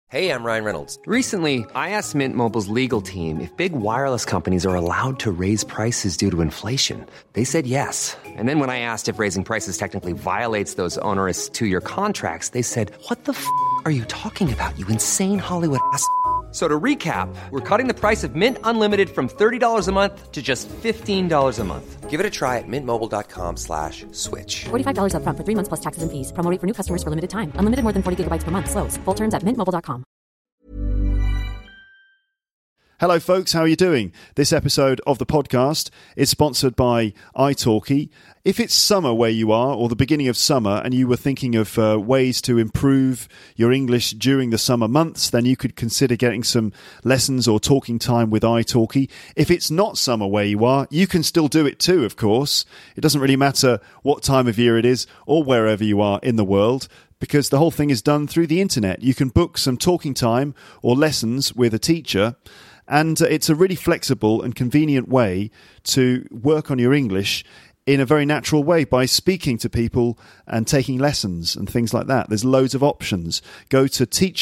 Hey, I'm Ryan Reynolds. Recently, I asked Mint Mobile's legal team if big wireless companies are allowed to raise prices due to inflation. They said yes. And then when I asked if raising prices technically violates those onerous two-year contracts, they said, "What the f*** are you talking about, you insane Hollywood ass?" So to recap, we're cutting the price of Mint Unlimited from $30 a month to just $15 a month. Give it a try at mintmobile.com/switch. $45 up front for 3 months plus taxes and fees. Promo rate for new customers for limited time. Unlimited more than 40 gigabytes per month. Slows full terms at mintmobile.com. Hello folks, how are you doing? This episode of the podcast is sponsored by italki. If it's summer where you are, or the beginning of summer, and you were thinking of ways to improve your English during the summer months, then you could consider getting some lessons or talking time with italki. If it's not summer where you are, you can still do it too, of course. It doesn't really matter what time of year it is or wherever you are in the world, because the whole thing is done through the internet. You can book some talking time or lessons with a teacher, and it's a really flexible and convenient way to work on your English in a very natural way by speaking to people and taking lessons and things like that. There's loads of options. Go to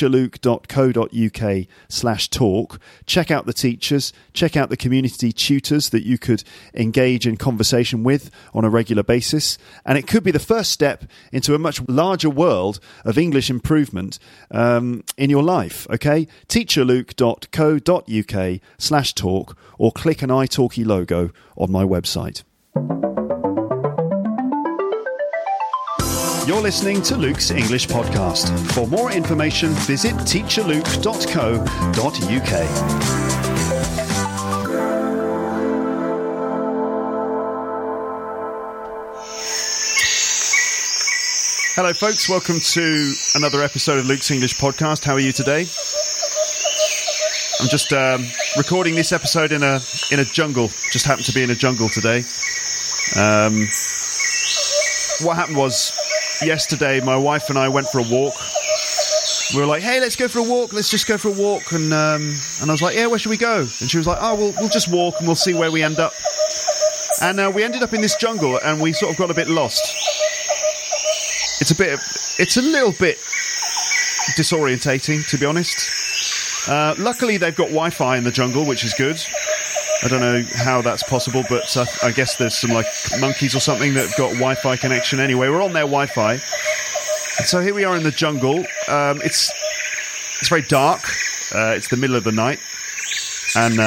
teacherluke.co.uk/talk. Check out the teachers. Check out the community tutors that you could engage in conversation with on a regular basis. And it could be the first step into a much larger world of English improvement in your life. Okay? teacherluke.co.uk/talk, or click an italki logo on my website. You're listening to Luke's English Podcast. For more information, visit teacherluke.co.uk. Hello, folks. Welcome to another episode of Luke's English Podcast. How are you today? I'm just recording this episode in a jungle. Just happened to be in a jungle today. What happened was, yesterday, my wife and I went for a walk. We were like, "Hey, let's go for a walk. Let's just go for a walk." And I was like, "Yeah, where should we go?" And she was like, "Oh, we'll just walk and we'll see where we end up." And we ended up in this jungle, and we sort of got a bit lost. It's a little bit disorientating, to be honest. Luckily, they've got Wi-Fi in the jungle, which is good. I don't know how that's possible, but I guess there's some like monkeys or something that have got Wi-Fi connection. Anyway, we're on their Wi-Fi. And so here we are in the jungle. It's very dark. It's the middle of the night. And,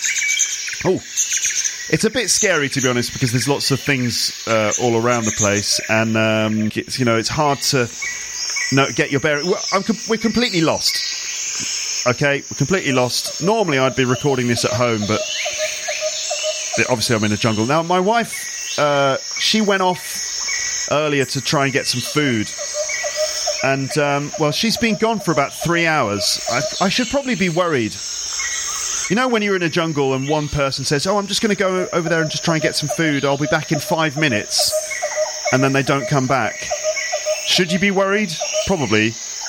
it's a bit scary, to be honest, because there's lots of things all around the place. And, it's hard to get your bearing. We're completely lost. Okay, we're completely lost. Normally I'd be recording this at home, but obviously I'm in a jungle. Now, my wife, she went off earlier to try and get some food. And, she's been gone for about 3 hours. I should probably be worried. You know when you're in a jungle and one person says, "Oh, I'm just going to go over there and just try and get some food. I'll be back in 5 minutes." And then they don't come back. Should you be worried? Probably.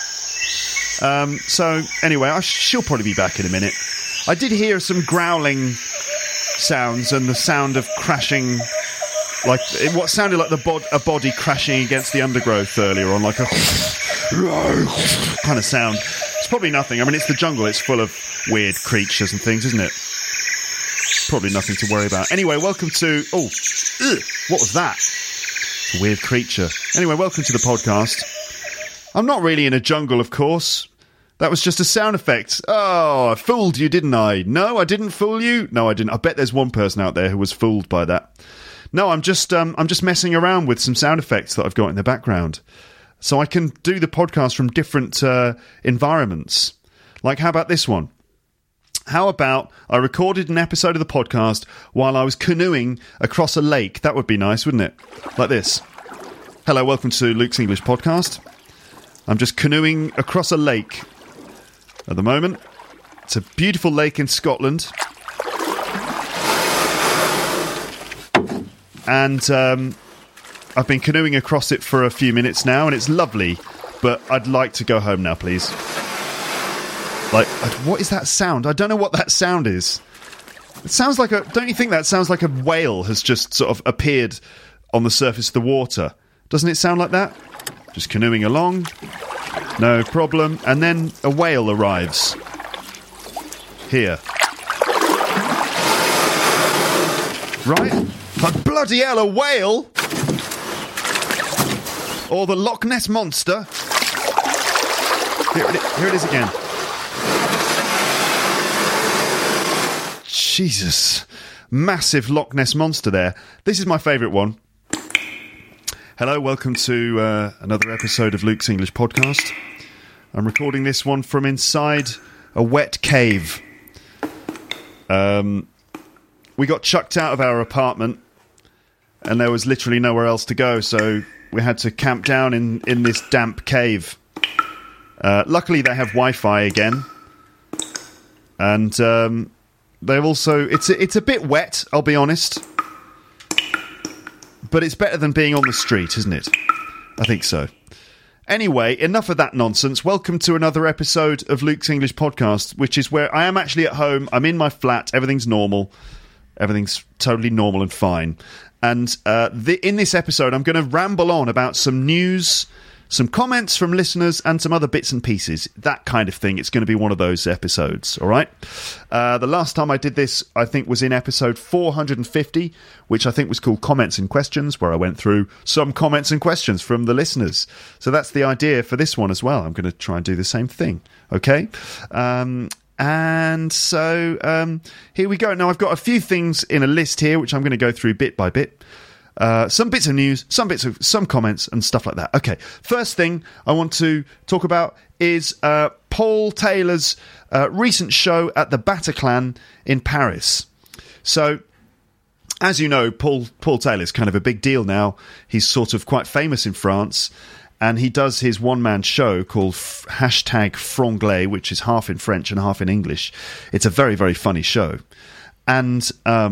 So, anyway, she'll probably be back in a minute. I did hear some growling sounds and the sound of crashing, like what sounded like a body crashing against the undergrowth earlier on, like a kind of sound. It's probably nothing. I mean, it's the jungle. It's full of weird creatures and things, isn't it? Probably nothing to worry about. Anyway, welcome to... what was that? It's a weird creature. Anyway, welcome to the podcast. I'm not really in a jungle, of course. That was just a sound effect. Oh, I fooled you, didn't I? No, I didn't fool you. No, I didn't. I bet there's one person out there who was fooled by that. No, I'm just messing around with some sound effects that I've got in the background, so I can do the podcast from different environments. Like, how about this one? How about I recorded an episode of the podcast while I was canoeing across a lake? That would be nice, wouldn't it? Like this. Hello, welcome to Luke's English Podcast. I'm just canoeing across a lake at the moment. It's a beautiful lake in Scotland. And I've been canoeing across it for a few minutes now, and it's lovely. But I'd like to go home now, please. Like, what is that sound? I don't know what that sound is. It sounds like don't you think that sounds like a whale has just sort of appeared on the surface of the water? Doesn't it sound like that? Just canoeing along. No problem. And then a whale arrives. Here. Right? But bloody hell, a whale! Or the Loch Ness Monster. Here it is again. Jesus. Massive Loch Ness Monster there. This is my favourite one. Hello, welcome to another episode of Luke's English Podcast. I'm recording this one from inside a wet cave. We got chucked out of our apartment and there was literally nowhere else to go, so we had to camp down in this damp cave. Luckily they have Wi-Fi again. And they've also... It's a bit wet, I'll be honest. But it's better than being on the street, isn't it? I think so. Anyway, enough of that nonsense. Welcome to another episode of Luke's English Podcast, which is where I am actually at home. I'm in my flat. Everything's normal. Everything's totally normal and fine. And in this episode, I'm going to ramble on about some news, some comments from listeners, and some other bits and pieces. That kind of thing. It's going to be one of those episodes, all right? The last time I did this, I think, was in episode 450, which I think was called Comments and Questions, where I went through some comments and questions from the listeners. So that's the idea for this one as well. I'm going to try and do the same thing, okay? And so here we go. Now, I've got a few things in a list here, which I'm going to go through bit by bit. Some bits of news, some comments and stuff like that. Okay, first thing I want to talk about is Paul Taylor's recent show at the Bataclan in Paris. So, as you know, Paul Taylor's kind of a big deal now. He's sort of quite famous in France, and he does his one-man show called #Franglais, which is half in French and half in English. It's a very, very funny show. And...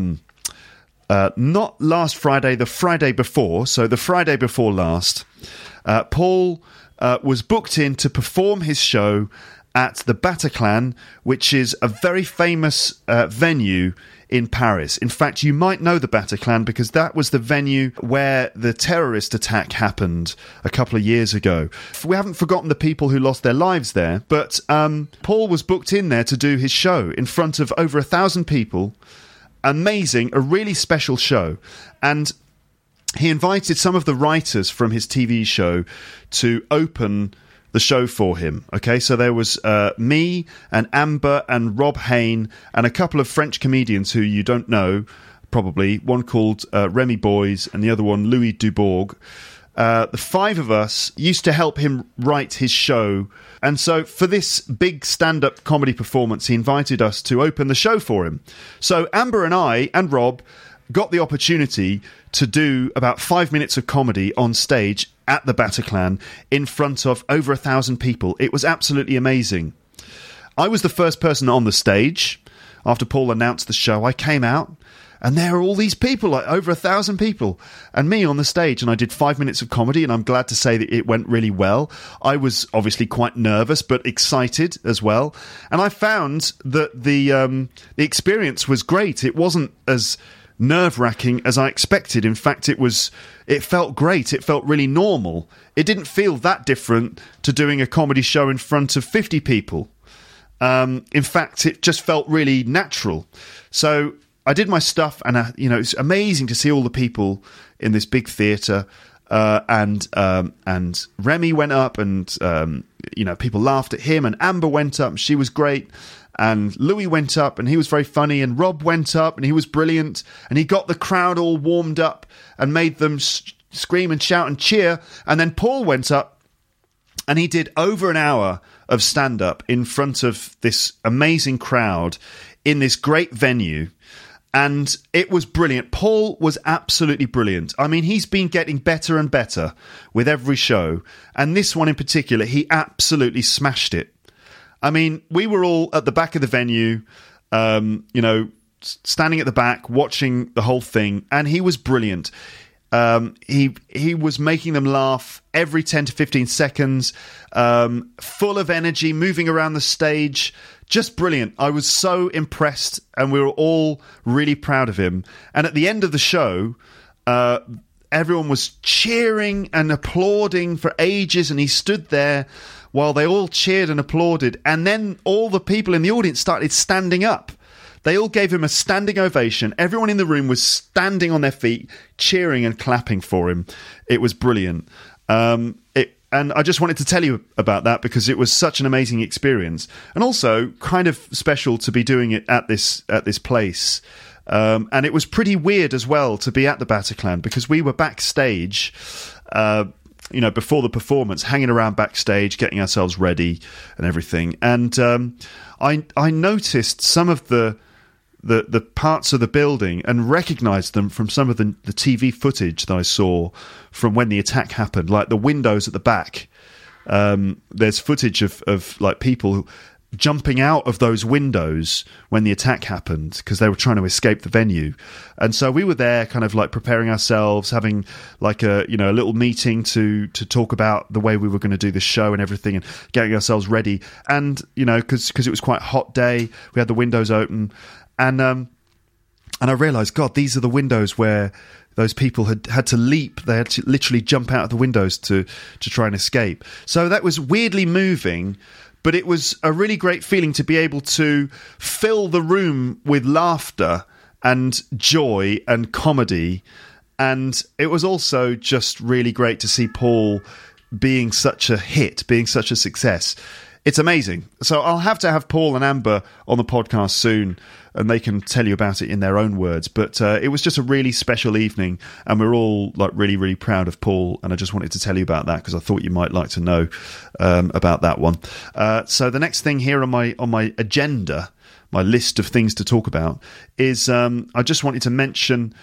not last Friday, the Friday before, so the Friday before last, Paul was booked in to perform his show at the Bataclan, which is a very famous venue in Paris. In fact, you might know the Bataclan because that was the venue where the terrorist attack happened a couple of years ago. We haven't forgotten the people who lost their lives there, but Paul was booked in there to do his show in front of over 1,000 people. Amazing, a really special show. And he invited some of the writers from his TV show to open the show for him. Okay, so there was me and Amber and Rob Hain and a couple of French comedians who you don't know, probably. One called Remy Boys and the other one Louis Dubourg. The five of us used to help him write his show. And so for this big stand-up comedy performance, he invited us to open the show for him. So Amber and I and Rob got the opportunity to do about 5 minutes of comedy on stage at the Bataclan in front of over 1,000 people. It was absolutely amazing. I was the first person on the stage. After Paul announced the show, I came out. And there are all these people, like over 1,000 people, and me on the stage. And I did 5 minutes of comedy, and I'm glad to say that it went really well. I was obviously quite nervous, but excited as well. And I found that the experience was great. It wasn't as nerve-wracking as I expected. In fact, it felt great. It felt really normal. It didn't feel that different to doing a comedy show in front of 50 people. In fact, it just felt really natural. So I did my stuff, and it's amazing to see all the people in this big theatre. And Remy went up, and people laughed at him. And Amber went up, and she was great. And Louis went up, and he was very funny. And Rob went up, and he was brilliant. And he got the crowd all warmed up and made them scream and shout and cheer. And then Paul went up, and he did over an hour of stand-up in front of this amazing crowd in this great venue. And it was brilliant. Paul was absolutely brilliant. I mean, he's been getting better and better with every show. And this one in particular, he absolutely smashed it. I mean, we were all at the back of the venue, standing at the back, watching the whole thing. And he was brilliant. He was making them laugh every 10 to 15 seconds, full of energy, moving around the stage. Just brilliant. I was so impressed, and we were all really proud of him. And at the end of the show, everyone was cheering and applauding for ages, and he stood there while they all cheered and applauded, and then all the people in the audience started standing up. They all gave him a standing ovation. Everyone in the room was standing on their feet, cheering and clapping for him. It was brilliant. And I just wanted to tell you about that because it was such an amazing experience, and also kind of special to be doing it at this place. And it was pretty weird as well to be at the Bataclan because we were backstage, before the performance, hanging around backstage, getting ourselves ready and everything. And I noticed some of the parts of the building and recognised them from some of the TV footage that I saw from when the attack happened, like the windows at the back. There's footage of like people jumping out of those windows when the attack happened because they were trying to escape the venue. And so we were there kind of like preparing ourselves, having like a little meeting to talk about the way we were going to do the show and everything, and getting ourselves ready. And because it was quite a hot day, we had the windows open, and I realized, God, these are the windows where those people had to leap. They had to literally jump out of the windows to try and escape. So that was weirdly moving. But it was a really great feeling to be able to fill the room with laughter and joy and comedy. And it was also just really great to see Paul being such a hit, being such a success. It's amazing. So I'll have to have Paul and Amber on the podcast soon, and they can tell you about it in their own words. But it was just a really special evening, and we're all like really, really proud of Paul. And I just wanted to tell you about that because I thought you might like to know about that one. So the next thing here on my agenda, my list of things to talk about, is I just wanted to mention.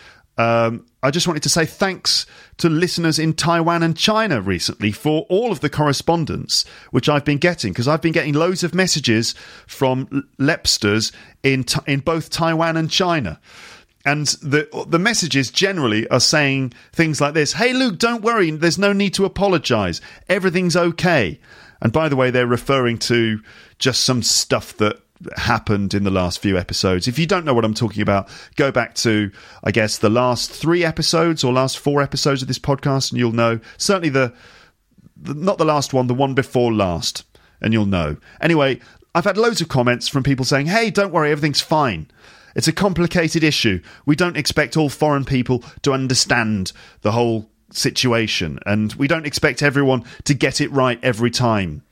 I just wanted to say thanks to listeners in Taiwan and China recently for all of the correspondence which I've been getting, because I've been getting loads of messages from Lepsters in both Taiwan and China. And the messages generally are saying things like this: "Hey Luke, don't worry, there's no need to apologise. Everything's okay." And by the way, they're referring to just some stuff that happened in the last few episodes. If you don't know what I'm talking about, go back to, I guess, the last 3 episodes or last 4 episodes of this podcast, and you'll know. Certainly the not the last one, the one before last, and you'll know. Anyway, I've had loads of comments from people saying, "Hey, don't worry, everything's fine. It's a complicated issue. We don't expect all foreign people to understand the whole situation, and we don't expect everyone to get it right every time."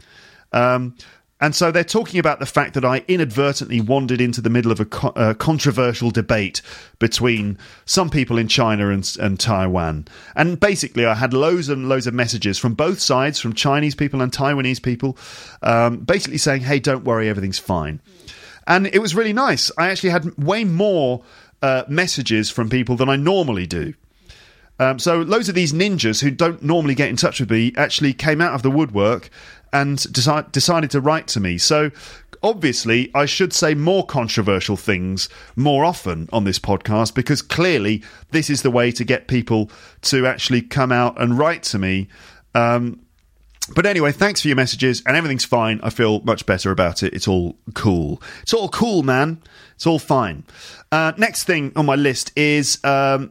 And so they're talking about the fact that I inadvertently wandered into the middle of a controversial debate between some people in China and Taiwan. And basically I had loads and loads of messages from both sides, from Chinese people and Taiwanese people, basically saying, "Hey, don't worry, everything's fine." And it was really nice. I actually had way more messages from people than I normally do. So loads of these ninjas who don't normally get in touch with me actually came out of the woodwork and decided to write to me. So obviously I should say more controversial things more often on this podcast, because clearly this is the way to get people to actually come out and write to me. But anyway, thanks for your messages, and everything's fine. I feel much better about it. It's all cool. It's all cool, man. It's all fine. Next thing on my list is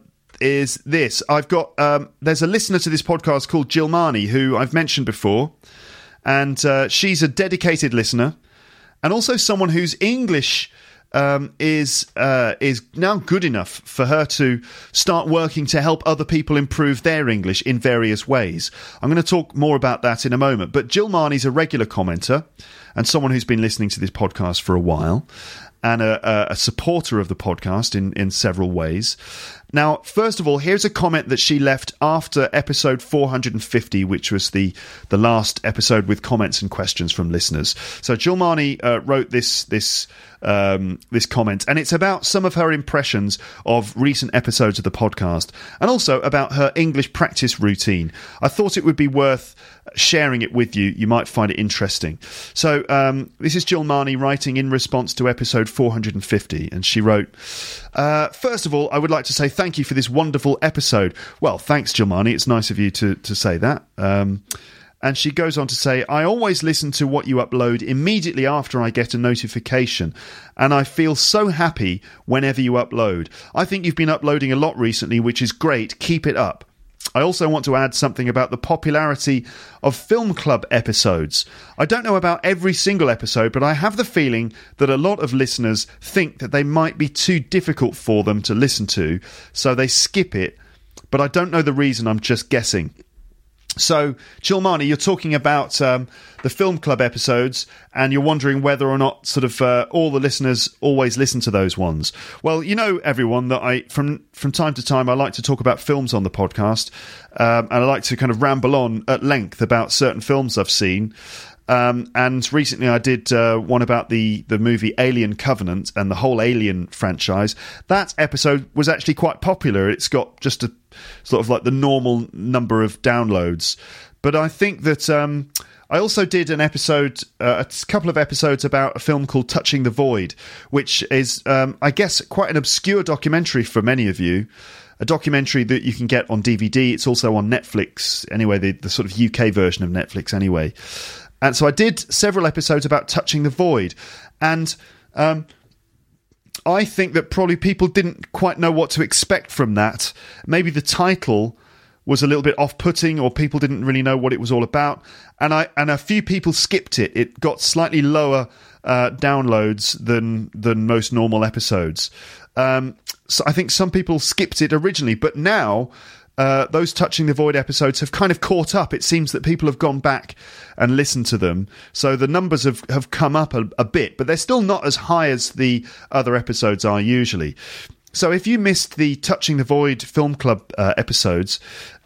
this. I've got there's a listener to this podcast called Jilmani, who I've mentioned before, and she's a dedicated listener, and also someone whose English is now good enough for her to start working to help other people improve their English in various ways. I'm going to talk more about that in a moment. But Jilmani's a regular commenter and someone who's been listening to this podcast for a while, and a supporter of the podcast in several ways. Now, first of all, here's a comment that she left after episode 450, which was the last episode with comments and questions from listeners. So Jilmani wrote this comment, and it's about some of her impressions of recent episodes of the podcast, and also about her English practice routine. I thought it would be worth sharing it with you. You might find it interesting. So this is Jilmani writing in response to episode 450, and she wrote, first of all, I would like to say thank you for this wonderful episode. Well, thanks, Jilmani. It's nice of you to say that. And she goes on to say, I always listen to what you upload immediately after I get a notification, and I feel so happy whenever you upload. I think you've been uploading a lot recently, which is great. Keep it up. I also want to add something about the popularity of film club episodes. I don't know about every single episode, but I have the feeling that a lot of listeners think that they might be too difficult for them to listen to, so they skip it. But I don't know the reason, I'm just guessing. So, Chilmani, you're talking about the film club episodes, and you're wondering whether or not sort of all the listeners always listen to those ones. Well, you know, everyone, that I from time to time I like to talk about films on the podcast, and I like to kind of ramble on at length about certain films I've seen. And recently I did one about the movie Alien Covenant and the whole Alien franchise. That episode was actually quite popular. It's got just a sort of like the normal number of downloads. But I think that I also did an episode, a couple of episodes about a film called Touching the Void, which is, I guess, quite an obscure documentary for many of you. A documentary that you can get on DVD. It's also on Netflix, anyway, the sort of UK version of Netflix anyway. And so I did several episodes about Touching the Void. And I think that probably people didn't quite know what to expect from that. Maybe the title was a little bit off-putting, or people didn't really know what it was all about. And a few people skipped it. It got slightly lower downloads than most normal episodes. So I think some people skipped it originally, but now those Touching the Void episodes have kind of caught up. It seems that people have gone back and listened to them. So the numbers have come up a bit, but they're still not as high as the other episodes are usually. So if you missed the Touching the Void Film Club episodes,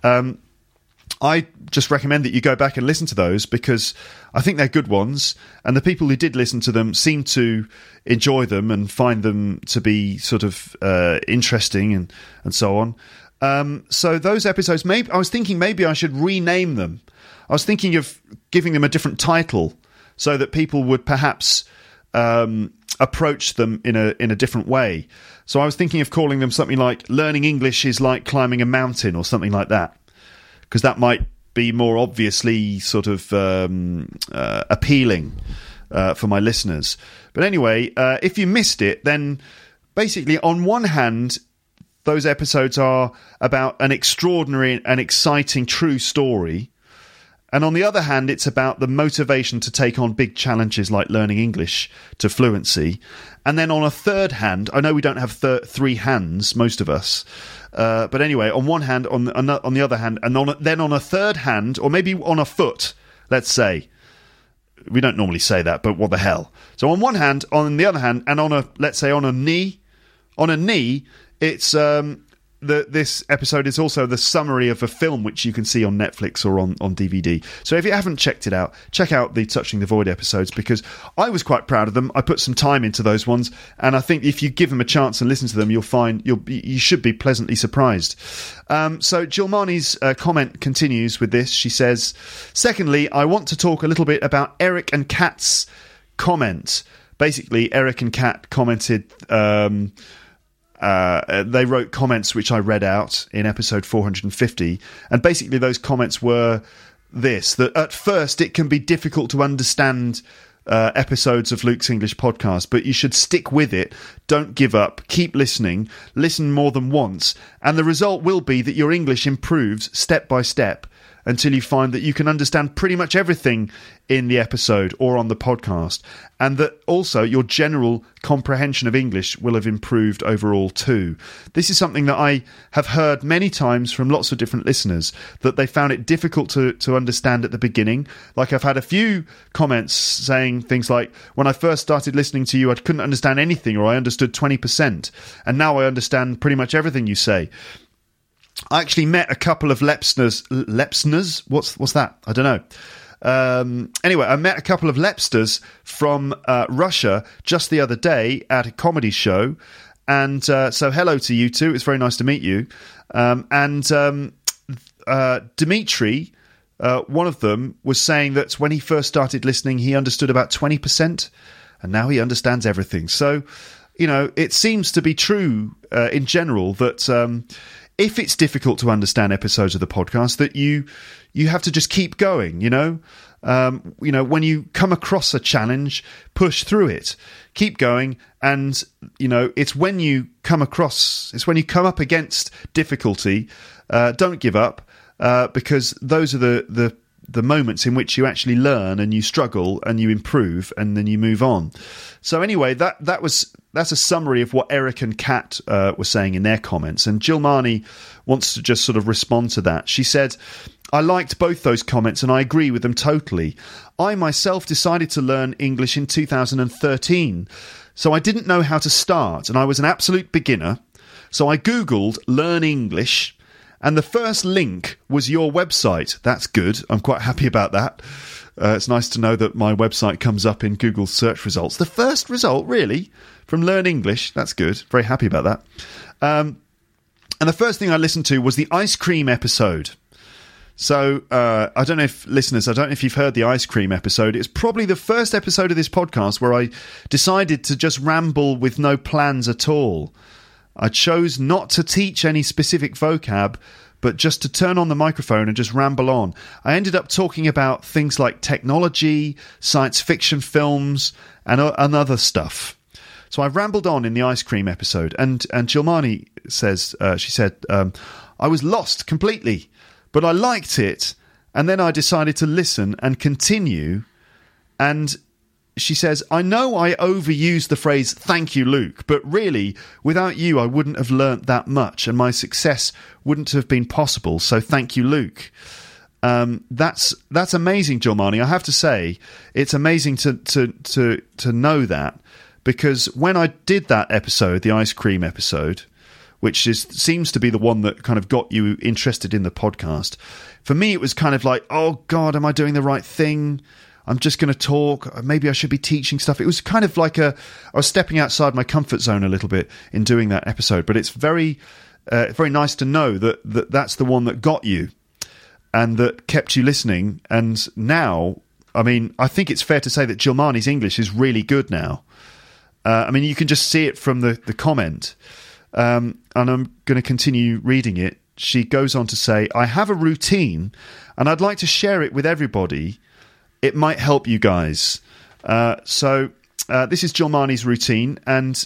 I just recommend that you go back and listen to those, because I think they're good ones, and the people who did listen to them seem to enjoy them and find them to be sort of interesting and so on. So those episodes, I was thinking maybe I should rename them. I was thinking of giving them a different title so that people would perhaps approach them in a different way. So I was thinking of calling them something like Learning English is like Climbing a Mountain, or something like that, because that might be more obviously sort of appealing for my listeners. But anyway, if you missed it, then basically on one hand, those episodes are about an extraordinary and exciting true story. And on the other hand, it's about the motivation to take on big challenges like learning English to fluency. And then on a third hand, I know we don't have three hands, most of us. But anyway, on one hand, on the other hand, and then on a third hand, or maybe on a foot, let's say. We don't normally say that, but what the hell. So on one hand, on the other hand, and let's say on a knee, it's this episode is also the summary of a film which you can see on Netflix or on DVD. So if you haven't checked it out, check out the Touching the Void episodes, because I was quite proud of them. I put some time into those ones, and I think if you give them a chance and listen to them, you'll find you should be pleasantly surprised. So Jilmani's comment continues with this. She says, secondly, I want to talk a little bit about Eric and Kat's comment. Basically, Eric and Kat commented... they wrote comments which I read out in episode 450, and basically those comments were that at first it can be difficult to understand episodes of Luke's English podcast, but you should stick with it, don't give up, keep listening, listen more than once, and the result will be that your English improves step by step until you find that you can understand pretty much everything in the episode or on the podcast, and that also your general comprehension of English will have improved overall too. This is something that I have heard many times from lots of different listeners, that they found it difficult to understand at the beginning. Like, I've had a few comments saying things like, when I first started listening to you, I couldn't understand anything, or I understood 20%, and now I understand pretty much everything you say. I actually met a couple of Lepsters. What's that? I don't know. Anyway, I met a couple of Lepsters from Russia just the other day at a comedy show. And so hello to you two. It's very nice to meet you. And Dimitri, one of them, was saying that when he first started listening, he understood about 20%. And now he understands everything. So, you know, it seems to be true in general that... if it's difficult to understand episodes of the podcast, that you have to just keep going, you know? When you come across a challenge, push through it, keep going. And, you know, it's when you come up against difficulty, don't give up. because those are the moments in which you actually learn and you struggle and you improve and then you move on. So anyway, that's a summary of what Eric and Kat were saying in their comments. And Jill Marnie wants to just sort of respond to that. She said, I liked both those comments and I agree with them totally. I myself decided to learn English in 2013, so I didn't know how to start and I was an absolute beginner. So I Googled Learn English and the first link was your website. That's good. I'm quite happy about that. It's nice to know that my website comes up in Google search results. The first result, really, from Learn English. That's good. Very happy about that. And the first thing I listened to was the ice cream episode. So I don't know if you've heard the ice cream episode. It's probably the first episode of this podcast where I decided to just ramble with no plans at all. I chose not to teach any specific vocab, but just to turn on the microphone and just ramble on. I ended up talking about things like technology, science fiction films, and other stuff. So I rambled on in the ice cream episode. And Jill Marnie says, she said, I was lost completely, but I liked it. And then I decided to listen and continue. And she says, I know I overused the phrase, thank you, Luke, but really, without you, I wouldn't have learnt that much and my success wouldn't have been possible. So thank you, Luke. That's amazing, Jill Marnie. I have to say, it's amazing to know that, because when I did that episode, the ice cream episode, which seems to be the one that kind of got you interested in the podcast, for me, it was kind of like, oh God, am I doing the right thing? I'm just going to talk. Maybe I should be teaching stuff. It was kind of like I was stepping outside my comfort zone a little bit in doing that episode. But it's very, very nice to know that's the one that got you and that kept you listening. And now, I mean, I think it's fair to say that Jill Marnie's English is really good now. I mean, you can just see it from the comment. And I'm going to continue reading it. She goes on to say, I have a routine and I'd like to share it with everybody. It might help you guys. So this is Jill Marnie's routine, and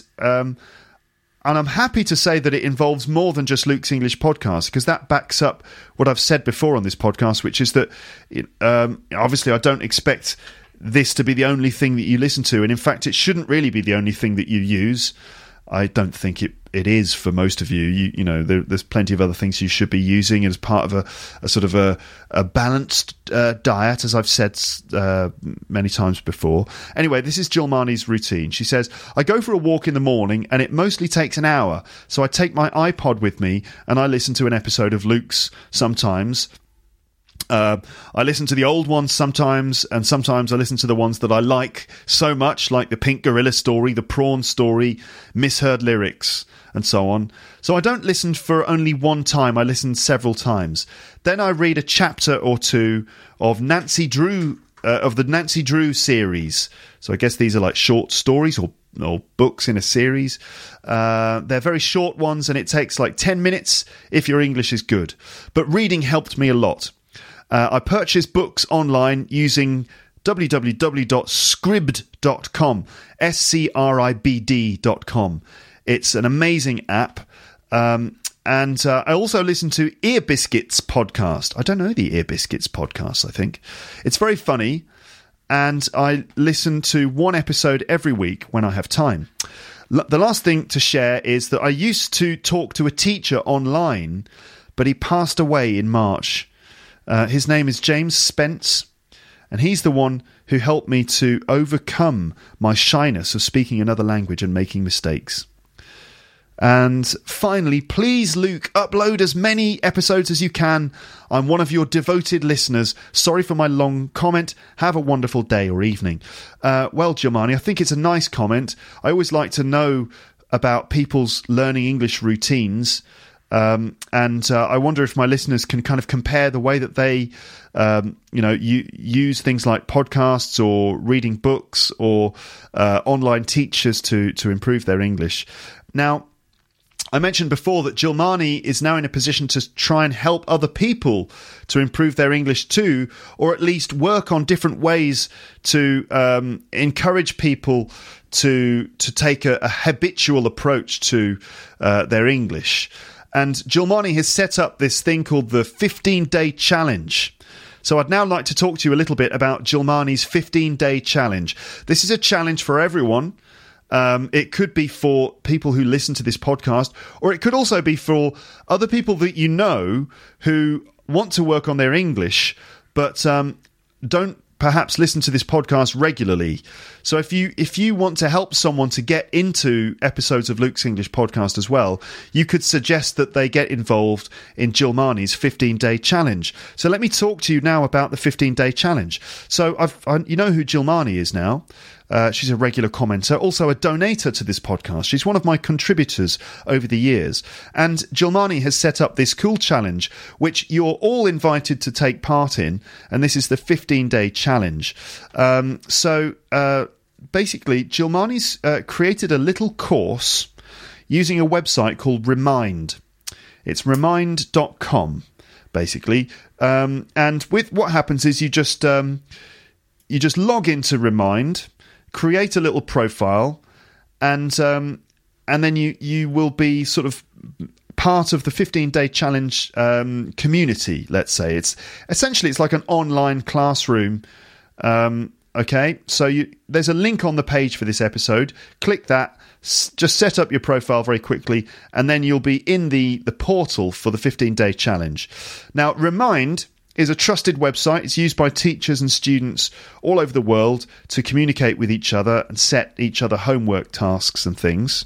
I'm happy to say that it involves more than just Luke's English podcast, because that backs up what I've said before on this podcast, which is that obviously I don't expect this to be the only thing that you listen to, and in fact it shouldn't really be the only thing that you use. I don't think it is for most of you. You know, there's plenty of other things you should be using as part of a sort of a balanced diet, as I've said many times before. Anyway, this is Jill Marnie's routine. She says, I go for a walk in the morning and it mostly takes an hour. So I take my iPod with me and I listen to an episode of Luke's sometimes. I listen to the old ones sometimes, and sometimes I listen to the ones that I like so much, like the Pink Gorilla story, the Prawn story, Misheard Lyrics, and so on. So I don't listen for only one time, I listen several times. Then I read a chapter or two of Nancy Drew, of the Nancy Drew series. So I guess these are like short stories or books in a series. They're very short ones, and it takes like 10 minutes if your English is good. But reading helped me a lot. I purchase books online using www.scribd.com, SCRIBD.com. It's an amazing app. And I also listen to Ear Biscuits podcast. I don't know the Ear Biscuits podcast, I think. It's very funny, and I listen to one episode every week when I have time. The last thing to share is that I used to talk to a teacher online, but he passed away in March. His name is James Spence, and he's the one who helped me to overcome my shyness of speaking another language and making mistakes. And finally, please, Luke, upload as many episodes as you can. I'm one of your devoted listeners. Sorry for my long comment. Have a wonderful day or evening. Well, Jill Marnie, I think it's a nice comment. I always like to know about people's learning English routines. And I wonder if my listeners can kind of compare the way that they, use things like podcasts or reading books or online teachers to improve their English. Now, I mentioned before that Jill Marnie is now in a position to try and help other people to improve their English too, or at least work on different ways to encourage people to take a habitual approach to their English. And Jilmani has set up this thing called the 15-Day Challenge. So I'd now like to talk to you a little bit about Jilmani's 15-Day Challenge. This is a challenge for everyone. It could be for people who listen to this podcast, or it could also be for other people that you know who want to work on their English, but don't perhaps listen to this podcast regularly. So if you want to help someone to get into episodes of Luke's English Podcast as well, you could suggest that they get involved in Jilmani's 15-Day Challenge. So let me talk to you now about the 15-Day Challenge. So you know who Jilmani is now. She's a regular commenter, also a donator to this podcast. She's one of my contributors over the years. And Jilmani has set up this cool challenge, which you're all invited to take part in. And this is the 15-Day Challenge. Basically, Jilmani's created a little course using a website called Remind. It's remind.com, basically. And with what happens is you just log into Remind, create a little profile, and then you will be sort of part of the 15-Day Challenge community. Let's say it's like an online classroom. Okay, so there's a link on the page for this episode. Click that. Just set up your profile very quickly, and then you'll be in the portal for the 15-Day Challenge. Now, Remind is a trusted website. It's used by teachers and students all over the world to communicate with each other and set each other homework tasks and things.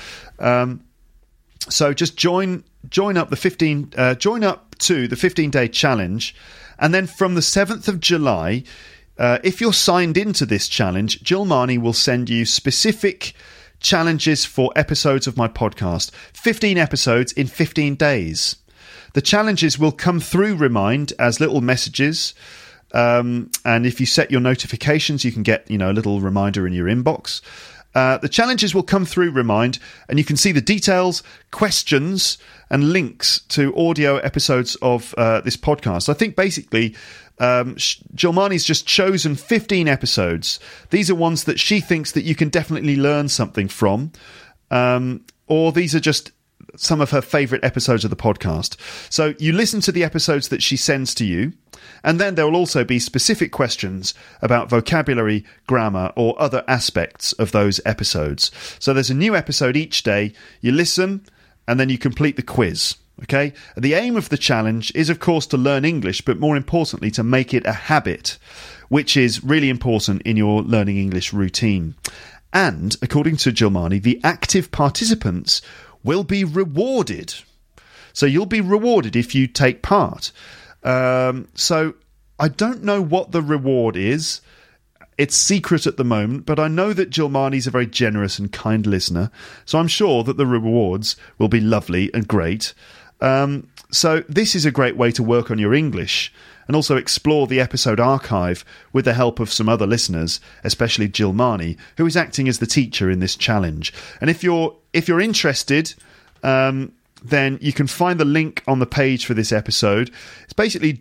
So just join up to the 15-Day Challenge, and then from the 7th of July, if you're signed into this challenge, Jilmani will send you specific challenges for episodes of my podcast. 15 episodes in 15 days. The challenges will come through Remind as little messages, and if you set your notifications, you can get a little reminder in your inbox. The challenges will come through Remind, and you can see the details, questions, and links to audio episodes of this podcast. I think basically Jilmani's just chosen 15 episodes. These are ones that she thinks that you can definitely learn something from, or these are just some of her favourite episodes of the podcast. So you listen to the episodes that she sends to you, and then there will also be specific questions about vocabulary, grammar, or other aspects of those episodes. So there's a new episode each day. You listen, and then you complete the quiz. Okay? The aim of the challenge is, of course, to learn English, but more importantly, to make it a habit, which is really important in your learning English routine. And, according to Jilmani, the active participants will be rewarded. So you'll be rewarded if you take part. So I don't know what the reward is. It's secret at the moment, but I know that Jilmani's a very generous and kind listener, so I'm sure that the rewards will be lovely and great. So this is a great way to work on your English and also explore the episode archive with the help of some other listeners, especially Jilmani, who is acting as the teacher in this challenge. And if you're interested, then you can find the link on the page for this episode. It's basically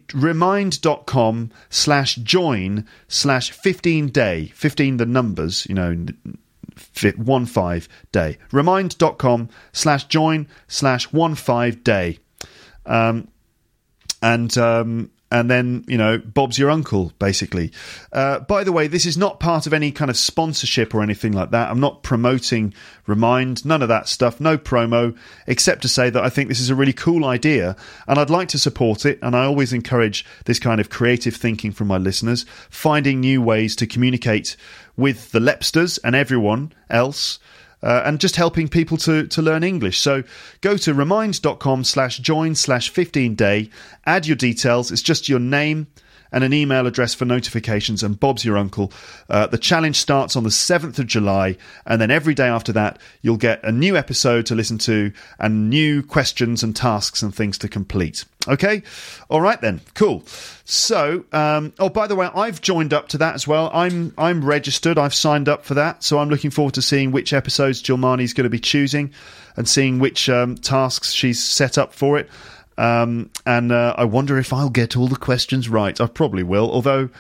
remind.com/join/15day. 15 the numbers, 15 day. Remind.com/join/15day. And then, Bob's your uncle, basically. By the way, this is not part of any kind of sponsorship or anything like that. I'm not promoting Remind, none of that stuff, no promo, except to say that I think this is a really cool idea and I'd like to support it. And I always encourage this kind of creative thinking from my listeners, finding new ways to communicate with the Lepsters and everyone else. And just helping people to learn English. So go to remind.com/join/15day, add your details. It's just your name and an email address for notifications, and Bob's your uncle. The challenge starts on the 7th of July, and then every day after that, you'll get a new episode to listen to and new questions and tasks and things to complete. Okay? All right then. Cool. So, by the way, I've joined up to that as well. I'm registered. I've signed up for that. So I'm looking forward to seeing which episodes Jilmani's going to be choosing and seeing which tasks she's set up for it. And I wonder if I'll get all the questions right. I probably will, although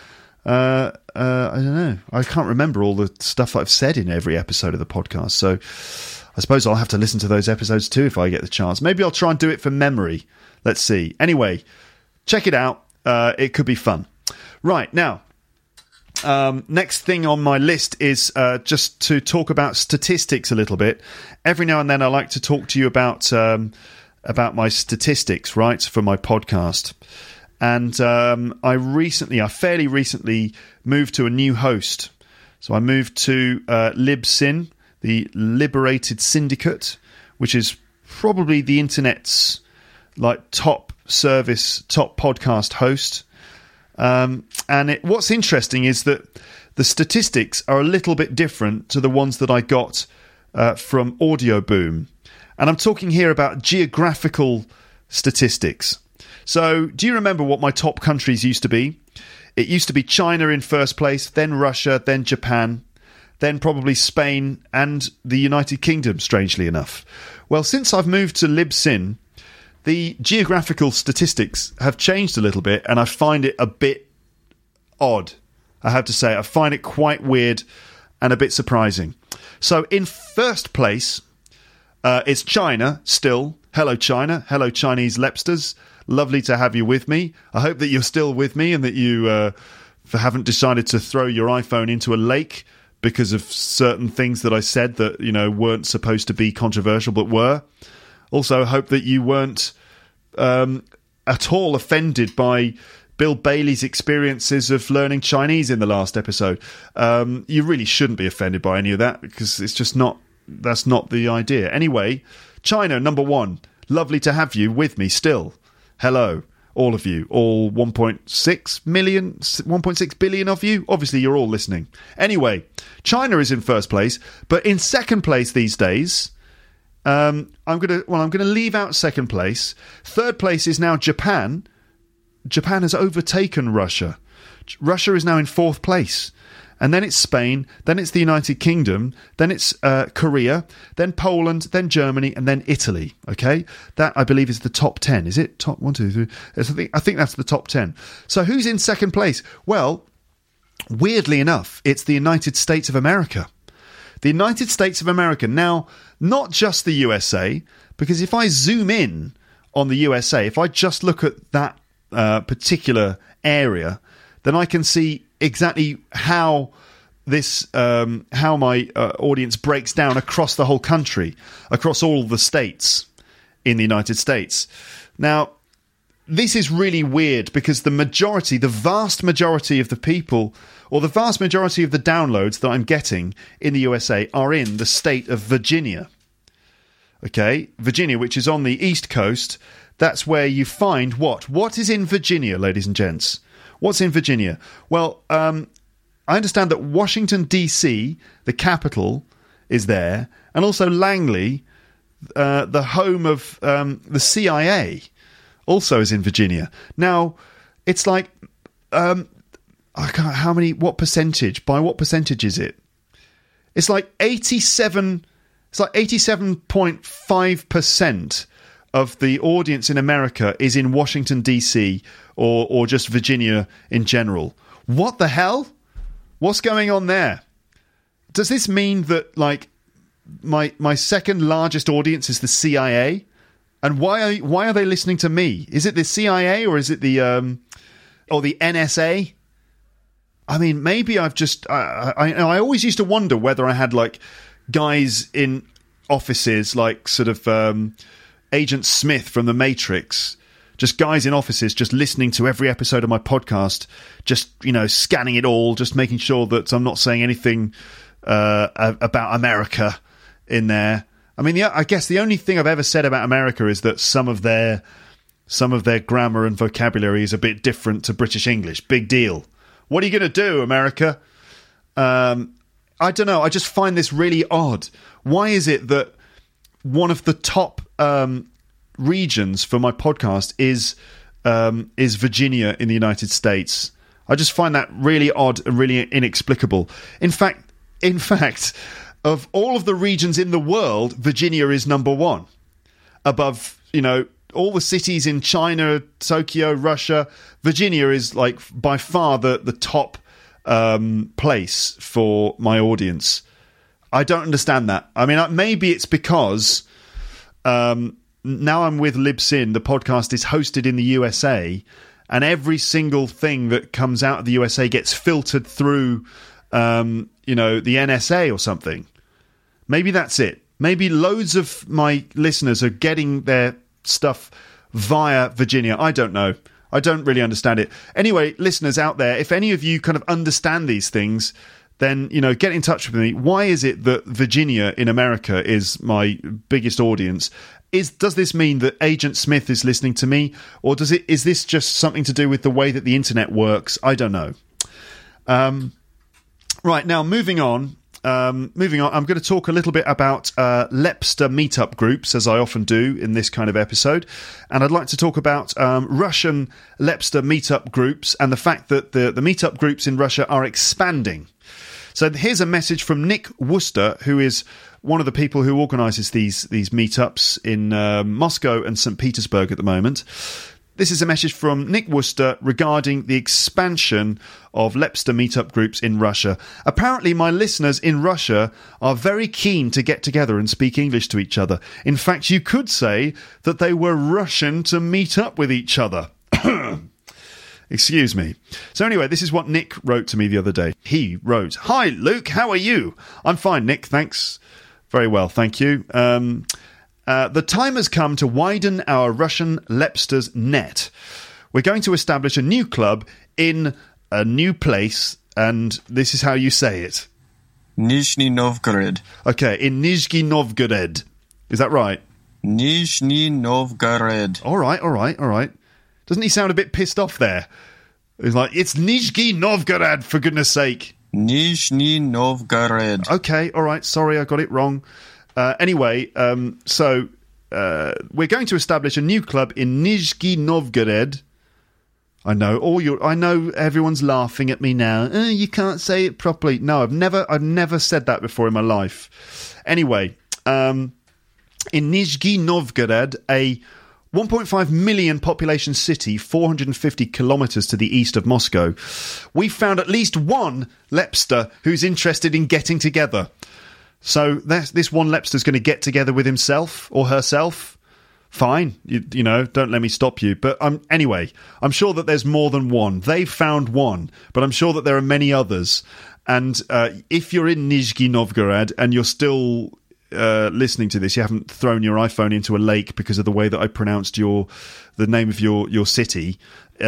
I don't know. I can't remember all the stuff I've said in every episode of the podcast. So I suppose I'll have to listen to those episodes too if I get the chance. Maybe I'll try and do it from memory. Let's see. Anyway, check it out. It could be fun. Right, now, next thing on my list is just to talk about statistics a little bit. Every now and then I like to talk to you about my statistics, right, for my podcast. And I fairly recently moved to a new host. So I moved to Libsyn, the Liberated Syndicate, which is probably the internet's top podcast host. What's interesting is that the statistics are a little bit different to the ones that I got from Audio Boom. And I'm talking here about geographical statistics. So, do you remember what my top countries used to be? It used to be China in first place, then Russia, then Japan, then probably Spain and the United Kingdom, strangely enough. Well, since I've moved to Libsyn, the geographical statistics have changed a little bit, and I find it a bit odd, I have to say. I find it quite weird and a bit surprising. So, in first place, it's China still. Hello, China. Hello, Chinese Lepsters. Lovely to have you with me. I hope that you're still with me and that you haven't decided to throw your iPhone into a lake because of certain things that I said that, weren't supposed to be controversial but were. Also, hope that you weren't at all offended by Bill Bailey's experiences of learning Chinese in the last episode. You really shouldn't be offended by any of that because it's just not. That's not the idea. Anyway, China, number one. Lovely to have you with me still. Hello, all of you. All 1.6 billion of you. Obviously, you're all listening. Anyway, China is in first place, but in second place these days, I'm gonna leave out second place. Third place is now Japan. Japan has overtaken Russia. Russia is now in fourth place. And then it's Spain, then it's the United Kingdom, then it's Korea, then Poland, then Germany, and then Italy. Okay, that I believe is the top 10. Is it top 1, 2, 3? I think that's the top 10. So who's in second place? Well, weirdly enough, it's the United States of America. The United States of America. Now, not just the USA, because if I zoom in on the USA, if I just look at that particular area, then I can see exactly how my audience breaks down across the whole country, across all the states in the United States. Now, this is really weird because the vast majority of the people, or the vast majority of the downloads that I'm getting in the USA are in the state of Virginia. Okay, Virginia, which is on the East Coast. That's where you find what? What is in Virginia, ladies and gents? What's in Virginia? Well, I understand that Washington, D.C., the capital, is there, and also Langley, the home of the CIA, also is in Virginia. Now, it's like, what percentage? By what percentage is it? It's like 87.5% of the audience in America is in Washington, D.C., or just Virginia in general. What the hell? What's going on there? Does this mean that, my second largest audience is the CIA? And why are they listening to me? Is it the CIA or is it the NSA? I mean, maybe I've just... I always used to wonder whether I had, guys in offices, Agent Smith from The Matrix, just guys in offices just listening to every episode of my podcast, just, scanning it all, just making sure that I'm not saying anything about America in there. I mean, I guess the only thing I've ever said about America is that some of their grammar and vocabulary is a bit different to British English. Big deal. What are you going to do, America? I don't know. I just find this really odd. Why is it that one of the top regions for my podcast is Virginia in the United States? I just find that really odd and really inexplicable. In fact, of all of the regions in the world, Virginia is number one. Above, all the cities in China, Tokyo, Russia, Virginia is by far the top place for my audience. I don't understand that. I mean, maybe it's because now I'm with Libsyn. The podcast is hosted in the USA, and every single thing that comes out of the USA gets filtered through, the NSA or something. Maybe that's it. Maybe loads of my listeners are getting their stuff via Virginia. I don't know. I don't really understand it. Anyway, listeners out there, if any of you kind of understand these things, then, get in touch with me. Why is it that Virginia in America is my biggest audience? Does this mean that Agent Smith is listening to me? Or is this just something to do with the way that the internet works? I don't know. Right, now moving on. I'm going to talk a little bit about Lepster meetup groups, as I often do in this kind of episode. And I'd like to talk about Russian Lepster meetup groups and the fact that the meetup groups in Russia are expanding. So here's a message from Nick Worcester, who is one of the people who organises these meetups in Moscow and St. Petersburg at the moment. This is a message from Nick Worcester regarding the expansion of Lepster meetup groups in Russia. Apparently, my listeners in Russia are very keen to get together and speak English to each other. In fact, you could say that they were Russian to meet up with each other. Excuse me. So anyway, this is what Nick wrote to me the other day. He wrote, "Hi, Luke, how are you?" "I'm fine, Nick, thanks." "Very well, thank you. The time has come to widen our Russian Lepsters net. We're going to establish a new club in a new place, and this is how you say it." Nizhny Novgorod. Okay, in Nizhny Novgorod. Is that right? Nizhny Novgorod. All right. Doesn't he sound a bit pissed off there? He's like, "It's Nizhny Novgorod, for goodness sake." Nizhny Novgorod. Okay, all right, sorry, I got it wrong. Anyway, so we're going to establish a new club in Nizhny Novgorod. I know everyone's laughing at me now. You can't say it properly. No, I've never said that before in my life. Anyway, in Nizhny Novgorod, a 1.5 million population city, 450 kilometres to the east of Moscow, we found at least one Lepster who's interested in getting together. So this one Lepster's going to get together with himself or herself. Fine, you know, don't let me stop you. But anyway, I'm sure that there's more than one. They've found one, but I'm sure that there are many others. And if you're in Nizhny Novgorod and you're still listening to this, you haven't thrown your iPhone into a lake because of the way that I pronounced the name of your city.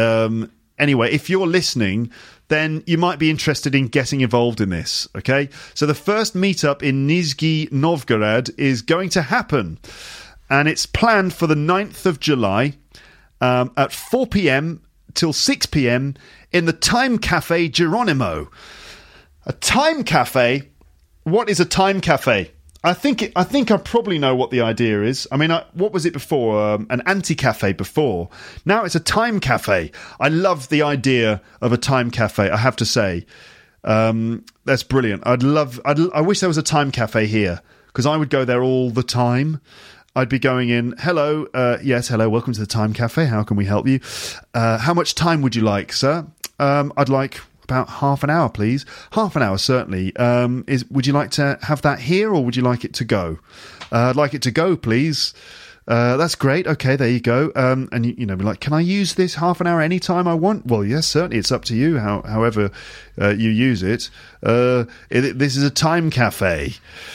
Anyway, if you're listening, then you might be interested in getting involved in this, okay? So the first meetup in Nizhny Novgorod is going to happen, and it's planned for the 9th of July at 4 p.m. till 6 p.m. in the Time Cafe Geronimo. A Time Cafe? What is a Time Cafe? I think I probably know what the idea is. I mean, what was it before? An anti-cafe before. Now it's a time cafe. I love the idea of a time cafe, I have to say. That's brilliant. I wish there was a time cafe here, because I would go there all the time. I'd be going in, "Hello, yes, hello, welcome to the Time Cafe. How can we help you? How much time would you like, sir?" "I'd like about half an hour, please." "Half an hour, certainly. Would you like to have that here, or would you like it to go?" "I'd like it to go, please." "That's great. Okay, there you go." And be like, "Can I use this half an hour anytime I want?" "Well, yes, certainly. It's up to you. However you use it. This is a time cafe."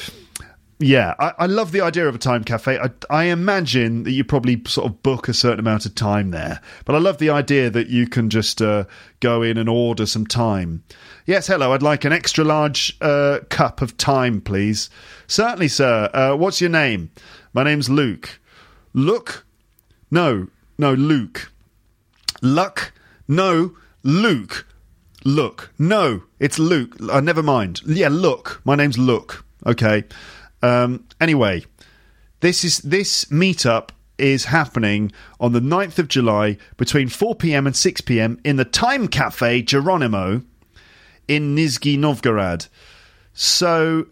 Yeah, I love the idea of a time cafe. I imagine that you probably sort of book a certain amount of time there. But I love the idea that you can just go in and order some time. "Yes, hello, I'd like an extra large cup of time, please." "Certainly, sir. What's your name?" "My name's Luke." "Look?" No, Luke. "Luck?" "No, Luke." "Look?" "No, it's Luke. Never mind. Yeah, look. My name's Luke." Okay. Anyway, this meetup is happening on the 9th of July between 4 p.m. and 6 p.m. in the Time Cafe Geronimo in Nizhny Novgorod. So,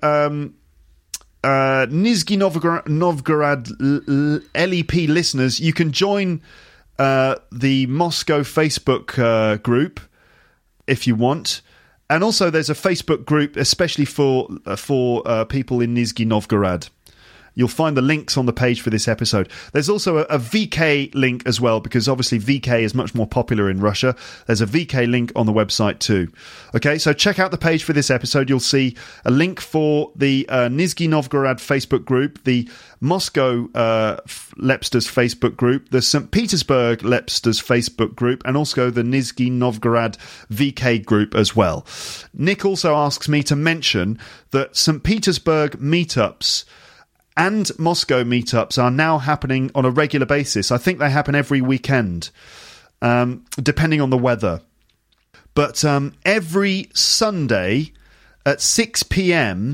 Nizhny Novgorod LEP listeners, you can join the Moscow Facebook group if you want. And also there's a Facebook group, especially for people in Nizhny Novgorod. You'll find the links on the page for this episode. There's also a VK link as well, because obviously VK is much more popular in Russia. There's a VK link on the website too. Okay, so check out the page for this episode. You'll see a link for the Nizhny Novgorod Facebook group, the Moscow Lepsters Facebook group, the St. Petersburg Lepsters Facebook group, and also the Nizhny Novgorod VK group as well. Nick also asks me to mention that St. Petersburg meetups and Moscow meetups are now happening on a regular basis. I think they happen every weekend, depending on the weather. But every Sunday at 6 p.m,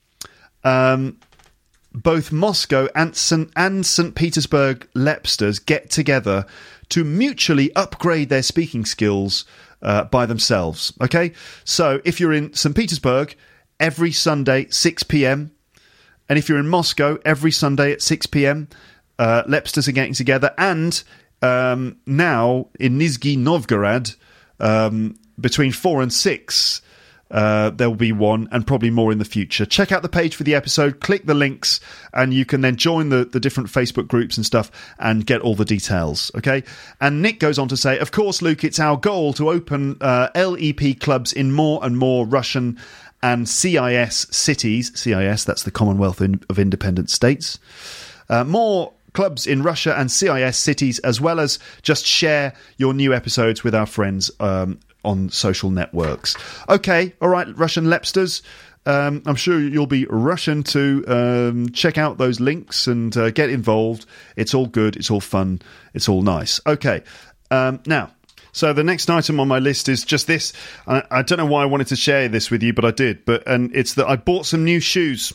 both Moscow and St. Petersburg Lepsters get together to mutually upgrade their speaking skills by themselves. Okay? So if you're in St. Petersburg, every Sunday, 6 p.m, and if you're in Moscow, every Sunday at 6 p.m, Lepsters are getting together. And now in Nizhny Novgorod, between 4 and 6, there will be one, and probably more in the future. Check out the page for the episode, click the links, and you can then join the different Facebook groups and stuff and get all the details, okay? And Nick goes on to say, of course, Luke, it's our goal to open LEP clubs in more and more Russian and CIS cities. CIS, that's the Commonwealth of Independent States. More clubs in Russia and CIS cities, as well as just share your new episodes with our friends on social networks. Okay, all right, Russian Lepsters. I'm sure you'll be Russian to check out those links and get involved. It's all good. It's all fun. It's all nice. Okay, now... So the next item on my list is just this. I don't know why I wanted to share this with you, but I did. And it's that I bought some new shoes.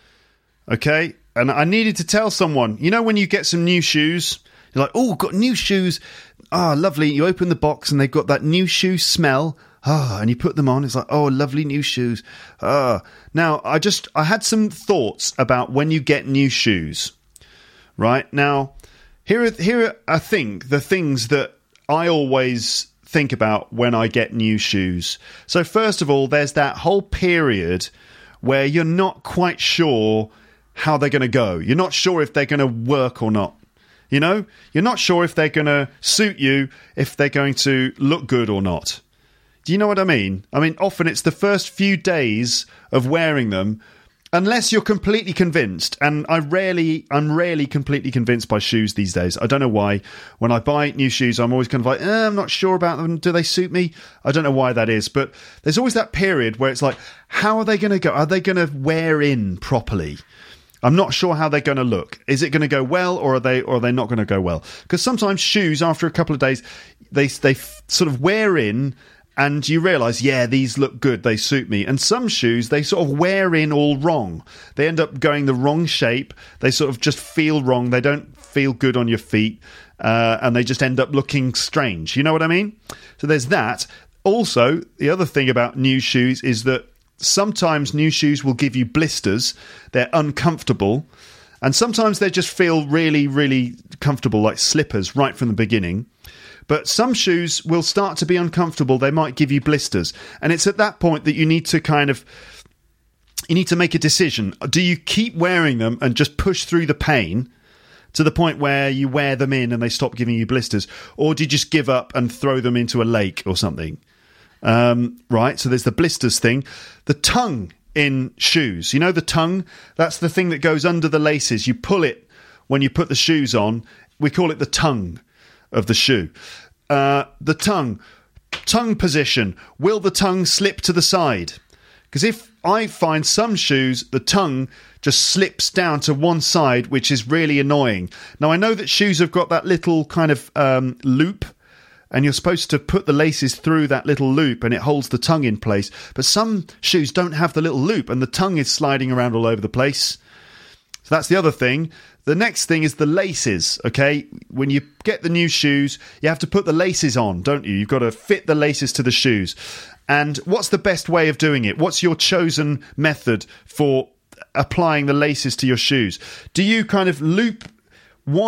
Okay? And I needed to tell someone. You know when you get some new shoes, you're like, oh, got new shoes. Ah, lovely. You open the box and they've got that new shoe smell. Ah, and you put them on. It's like, oh, lovely new shoes. Ah. Now, I had some thoughts about when you get new shoes. Right? Now, here are I think the things that I always think about when I get new shoes. So first of all, there's that whole period where you're not quite sure how they're going to go. You're not sure if they're going to work or not. You know, you're not sure if they're going to suit you, if they're going to look good or not. Do you know what I mean? I mean, often it's the first few days of wearing them, unless you're completely convinced, and I'm rarely completely convinced by shoes these days. I don't know why. When I buy new shoes, I'm always kind of like, I'm not sure about them. Do they suit me? I don't know why that is. But there's always that period where it's like, how are they going to go? Are they going to wear in properly? I'm not sure how they're going to look. Is it going to go well, or are they not going to go well? Because sometimes shoes, after a couple of days, they sort of wear in, and you realise, yeah, these look good, they suit me. And some shoes, they sort of wear in all wrong. They end up going the wrong shape. They sort of just feel wrong. They don't feel good on your feet. And they just end up looking strange. You know what I mean? So there's that. Also, the other thing about new shoes is that sometimes new shoes will give you blisters. They're uncomfortable. And sometimes they just feel really, really comfortable, like slippers, right from the beginning. But some shoes will start to be uncomfortable. They might give you blisters. And it's at that point that you need to make a decision. Do you keep wearing them and just push through the pain to the point where you wear them in and they stop giving you blisters? Or do you just give up and throw them into a lake or something? Right, so there's the blisters thing. The tongue in shoes. You know the tongue? That's the thing that goes under the laces. You pull it when you put the shoes on. We call it the tongue of the shoe. The tongue position. Will the tongue slip to the side? Because if I find some shoes, the tongue just slips down to one side, which is really annoying. Now, I know that shoes have got that little kind of loop, and you're supposed to put the laces through that little loop, and it holds the tongue in place. But some shoes don't have the little loop, and the tongue is sliding around all over the place. So that's the other thing. The next thing is the laces, okay? When you get the new shoes, you have to put the laces on, don't you? You've got to fit the laces to the shoes. And what's the best way of doing it? What's your chosen method for applying the laces to your shoes? Do you kind of loop one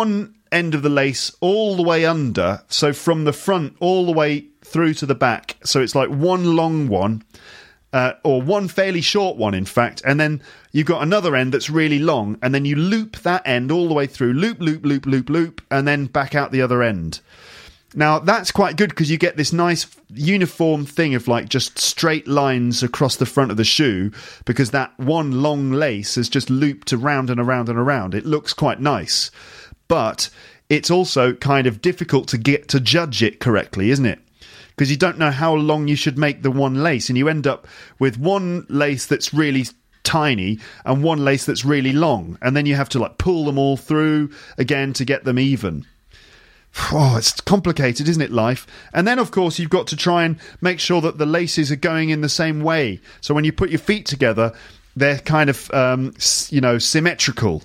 end of the lace all the way under, so from the front all the way through to the back. So it's like one long one, or one fairly short one, in fact, and then you've got another end that's really long, and then you loop that end all the way through, loop, loop, loop, loop, loop, and then back out the other end. Now, that's quite good because you get this nice uniform thing of like just straight lines across the front of the shoe, because that one long lace has just looped around and around and around. It looks quite nice, but it's also kind of difficult to get to judge it correctly, isn't it? Because you don't know how long you should make the one lace, and you end up with one lace that's really tiny and one lace that's really long, and then you have to like pull them all through again to get them even. Oh, it's complicated, isn't it, life? And then, of course, you've got to try and make sure that the laces are going in the same way. So when you put your feet together, they're kind of, symmetrical.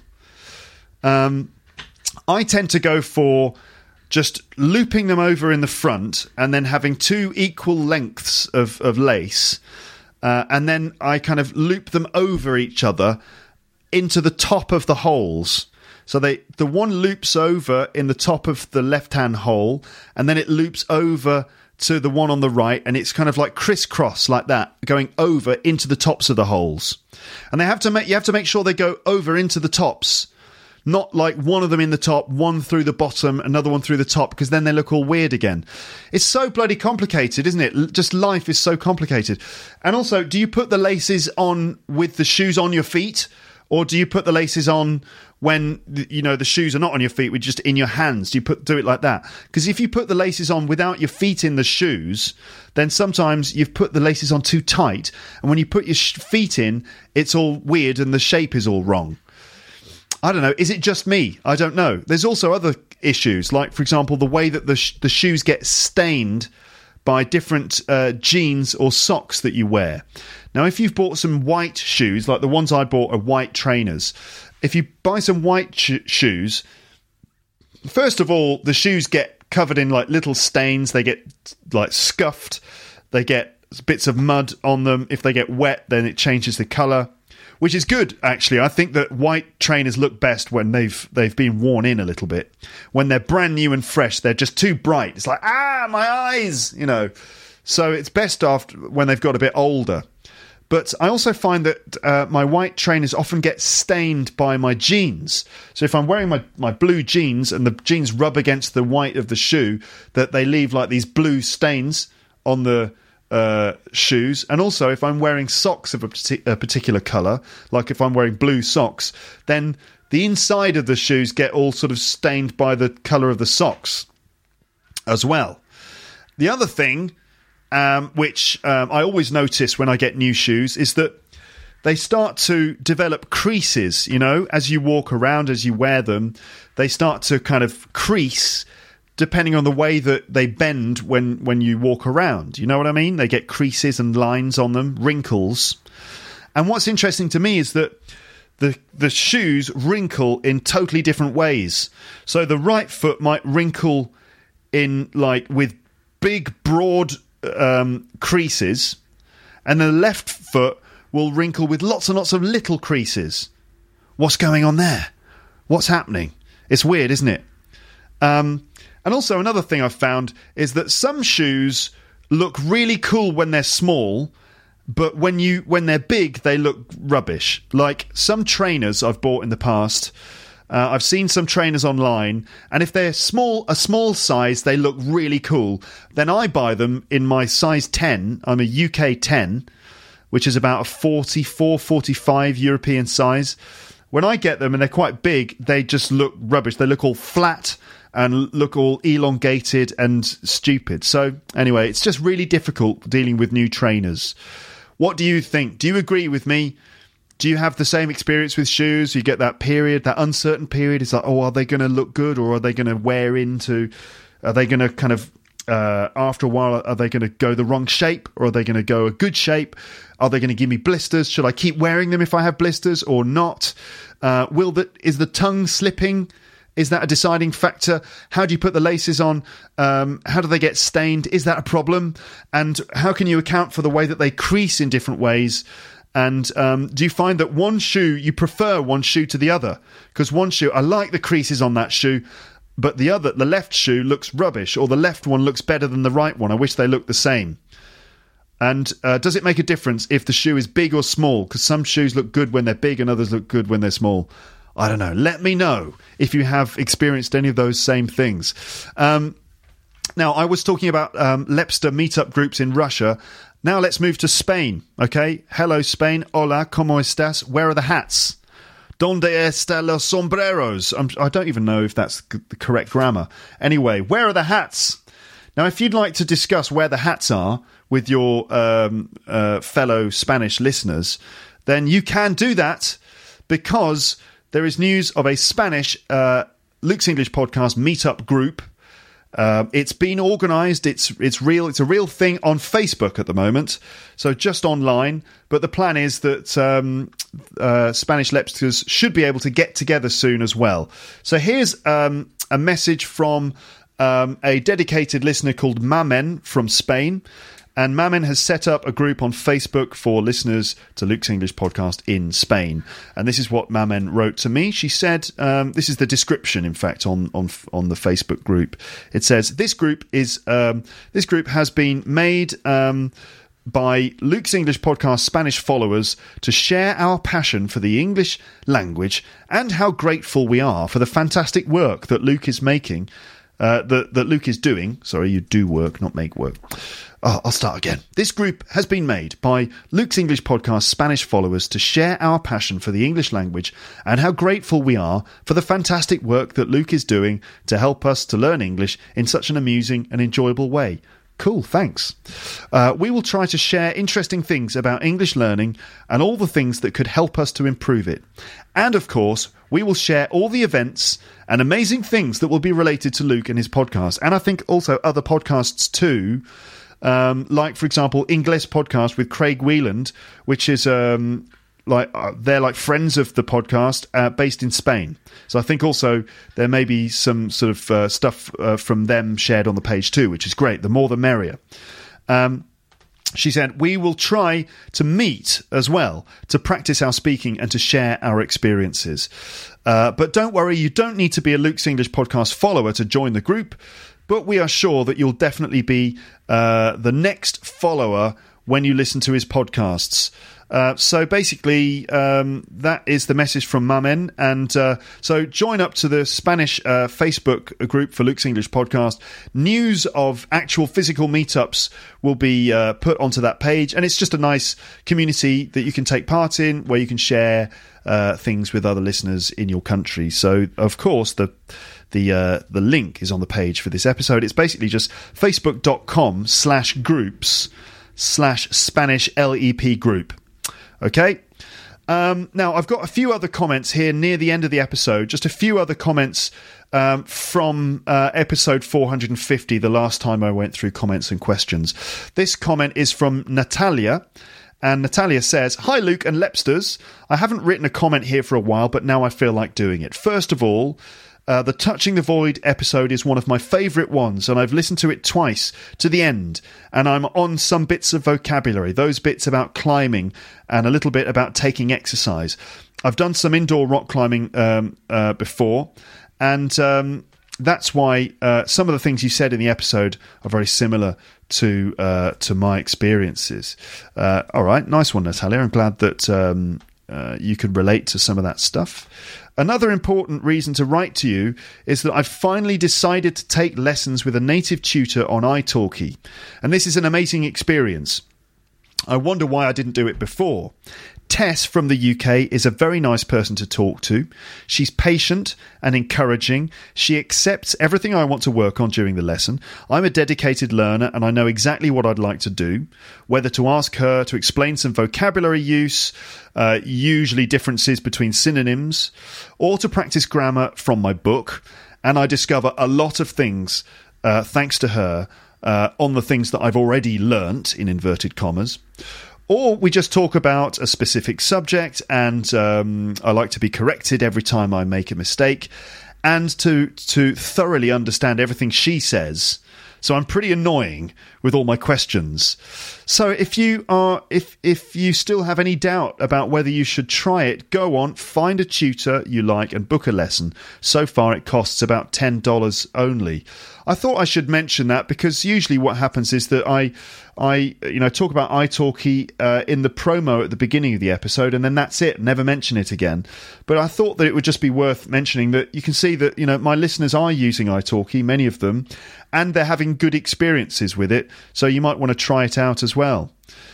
I tend to go for just looping them over in the front and then having two equal lengths of lace. And then I kind of loop them over each other into the top of the holes. So the one loops over in the top of the left-hand hole, and then it loops over to the one on the right, and it's kind of like crisscross like that, going over into the tops of the holes. And you have to make sure they go over into the tops, not like one of them in the top, one through the bottom, another one through the top, because then they look all weird again. It's so bloody complicated, isn't it? Just life is so complicated. And also, do you put the laces on with the shoes on your feet, or do you put the laces on when, the shoes are not on your feet, with just in your hands? Do it like that? Because if you put the laces on without your feet in the shoes, then sometimes you've put the laces on too tight, and when you put your feet in, it's all weird and the shape is all wrong. I don't know. Is it just me? I don't know. There's also other issues, like, for example, the way that the shoes get stained by different jeans or socks that you wear. Now, if you've bought some white shoes, like the ones I bought are white trainers, if you buy some white shoes, first of all, the shoes get covered in like little stains. They get like scuffed. They get bits of mud on them. If they get wet, then it changes the colour, which is good, actually. I think that white trainers look best when they've been worn in a little bit. When they're brand new and fresh, they're just too bright. It's like, my eyes, So it's best after when they've got a bit older. But I also find that my white trainers often get stained by my jeans. So if I'm wearing my blue jeans and the jeans rub against the white of the shoe, that they leave like these blue stains on the shoes. And also if I'm wearing socks of a particular colour, like if I'm wearing blue socks, then the inside of the shoes get all sort of stained by the colour of the socks as well. The other thing, which I always notice when I get new shoes, is that they start to develop creases, as you walk around, as you wear them. They start to kind of crease depending on the way that they bend when you walk around. You know what I mean? They get creases and lines on them, wrinkles. And what's interesting to me is that the shoes wrinkle in totally different ways. So the right foot might wrinkle in with big, broad creases, and the left foot will wrinkle with lots and lots of little creases. What's going on there? What's happening? It's weird, isn't it? And also another thing I've found is that some shoes look really cool when they're small, but when they're big, they look rubbish. Like some trainers I've bought in the past, I've seen some trainers online, and if they're a small size, they look really cool. Then I buy them in my size 10. I'm a UK 10, which is about a 44, 45 European size. When I get them and they're quite big, they just look rubbish. They look all flat and look all elongated and stupid. So anyway, it's just really difficult dealing with new trainers. What do you think? Do you agree with me? Do you have the same experience with shoes? You get that period, that uncertain period. It's like, are they going to look good, or are they going to wear into? Are they going to kind of, after a while, are they going to go the wrong shape, or are they going to go a good shape? Are they going to give me blisters? Should I keep wearing them if I have blisters or not? Is the tongue slipping? Is that a deciding factor? How do you put the laces on? How do they get stained? Is that a problem? And how can you account for the way that they crease in different ways? And do you find that you prefer one shoe to the other? Because one shoe, I like the creases on that shoe. but the left shoe looks rubbish, or the left one looks better than the right one. I wish they looked the same. And does it make a difference if the shoe is big or small? Because some shoes look good when they're big and others look good when they're small. I don't know. Let me know if you have experienced any of those same things. Now, I was talking about Lepster meetup groups in Russia. Now let's move to Spain, okay? Hello, Spain. Hola, ¿cómo estás? Where are the hats? ¿Dónde están los sombreros? I don't even know if that's the correct grammar. Anyway, where are the hats? Now, if you'd like to discuss where the hats are with your fellow Spanish listeners, then you can do that, because there is news of a Spanish Luke's English Podcast meetup group. It's been organised. It's real. It's a real thing on Facebook at the moment. So just online. But the plan is that Spanish Lepsters should be able to get together soon as well. So here's a message from a dedicated listener called Mamen from Spain. And Mamen has set up a group on Facebook for listeners to Luke's English Podcast in Spain. And this is what Mamen wrote to me. She said, this is the description, in fact, on the Facebook group. It says, this group has been made by Luke's English Podcast Spanish followers to share our passion for the English language and how grateful we are for the fantastic work that Luke is making. That Luke is doing. Sorry, you do work, not make work. I'll start again. This group has been made by Luke's English Podcast Spanish followers to share our passion for the English language and how grateful we are for the fantastic work that Luke is doing to help us to learn English in such an amusing and enjoyable way. Cool, thanks. We will try to share interesting things about English learning and all the things that could help us to improve it. And, of course, we will share all the events and amazing things that will be related to Luke and his podcast. And I think also other podcasts too, like, for example, Ingles Podcast with Craig Wheeland, which is they're like friends of the podcast based in Spain. So I think also there may be some sort of stuff from them shared on the page too, which is great. The more the merrier. She said, we will try to meet as well to practice our speaking and to share our experiences. But don't worry, you don't need to be a Luke's English Podcast follower to join the group, but we are sure that you'll definitely be the next follower when you listen to his podcasts. So basically, that is the message from Mamen. And so join up to the Spanish Facebook group for Luke's English Podcast. News of actual physical meetups will be put onto that page. And it's just a nice community that you can take part in, where you can share things with other listeners in your country. So, of course, the link is on the page for this episode. It's basically just facebook.com/groups/Spanish LEP group. Okay. Now, I've got a few other comments here near the end of the episode. Just a few other comments from episode 450, the last time I went through comments and questions. This comment is from Natalia. And Natalia says, hi, Luke and Lepsters. I haven't written a comment here for a while, but now I feel like doing it. First of all, the Touching the Void episode is one of my favourite ones, and I've listened to it twice to the end, and I'm on some bits of vocabulary, those bits about climbing and a little bit about taking exercise. I've done some indoor rock climbing before, and that's why some of the things you said in the episode are very similar to my experiences. All right, nice one, Natalia. I'm glad that you could relate to some of that stuff. Another important reason to write to you is that I've finally decided to take lessons with a native tutor on italki, and this is an amazing experience. I wonder why I didn't do it before. Tess from the UK is a very nice person to talk to. She's patient and encouraging. She accepts everything I want to work on during the lesson. I'm a dedicated learner and I know exactly what I'd like to do, whether to ask her to explain some vocabulary use, usually differences between synonyms, or to practice grammar from my book. And I discover a lot of things thanks to her on the things that I've already learnt, in inverted commas. Or we just talk about a specific subject, and I like to be corrected every time I make a mistake, and to thoroughly understand everything she says, So I'm pretty annoying with all my questions. So if you still have any doubt about whether you should try it, go on, find a tutor you like and book a lesson. So far it costs about $10 only. I thought I should mention that because usually what happens is that I talk about italki in the promo at the beginning of the episode, and then that's it, never mention it again. But I thought that it would just be worth mentioning that you can see that, my listeners are using italki, many of them, and they're having good experiences with it, so you might want to try it out as well.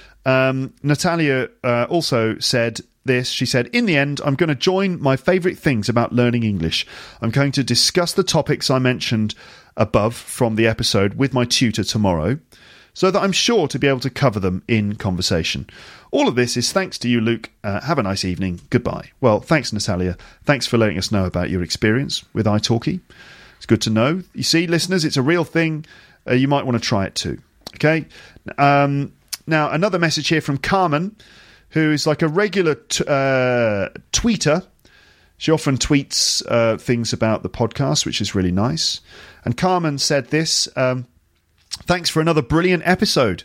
Natalia also said this. She said, in the end, I'm going to join my favourite things about learning English. I'm going to discuss the topics I mentioned above from the episode with my tutor tomorrow, so that I'm sure to be able to cover them in conversation. All of this is thanks to you, Luke. Have a nice evening. Goodbye. Well, thanks, Natalia. Thanks for letting us know about your experience with italki. It's good to know. You see, listeners, it's a real thing. You might want to try it too. Okay? Now, another message here from Carmen, who is like a regular tweeter. She often tweets things about the podcast, which is really nice. And Carmen said this, thanks for another brilliant episode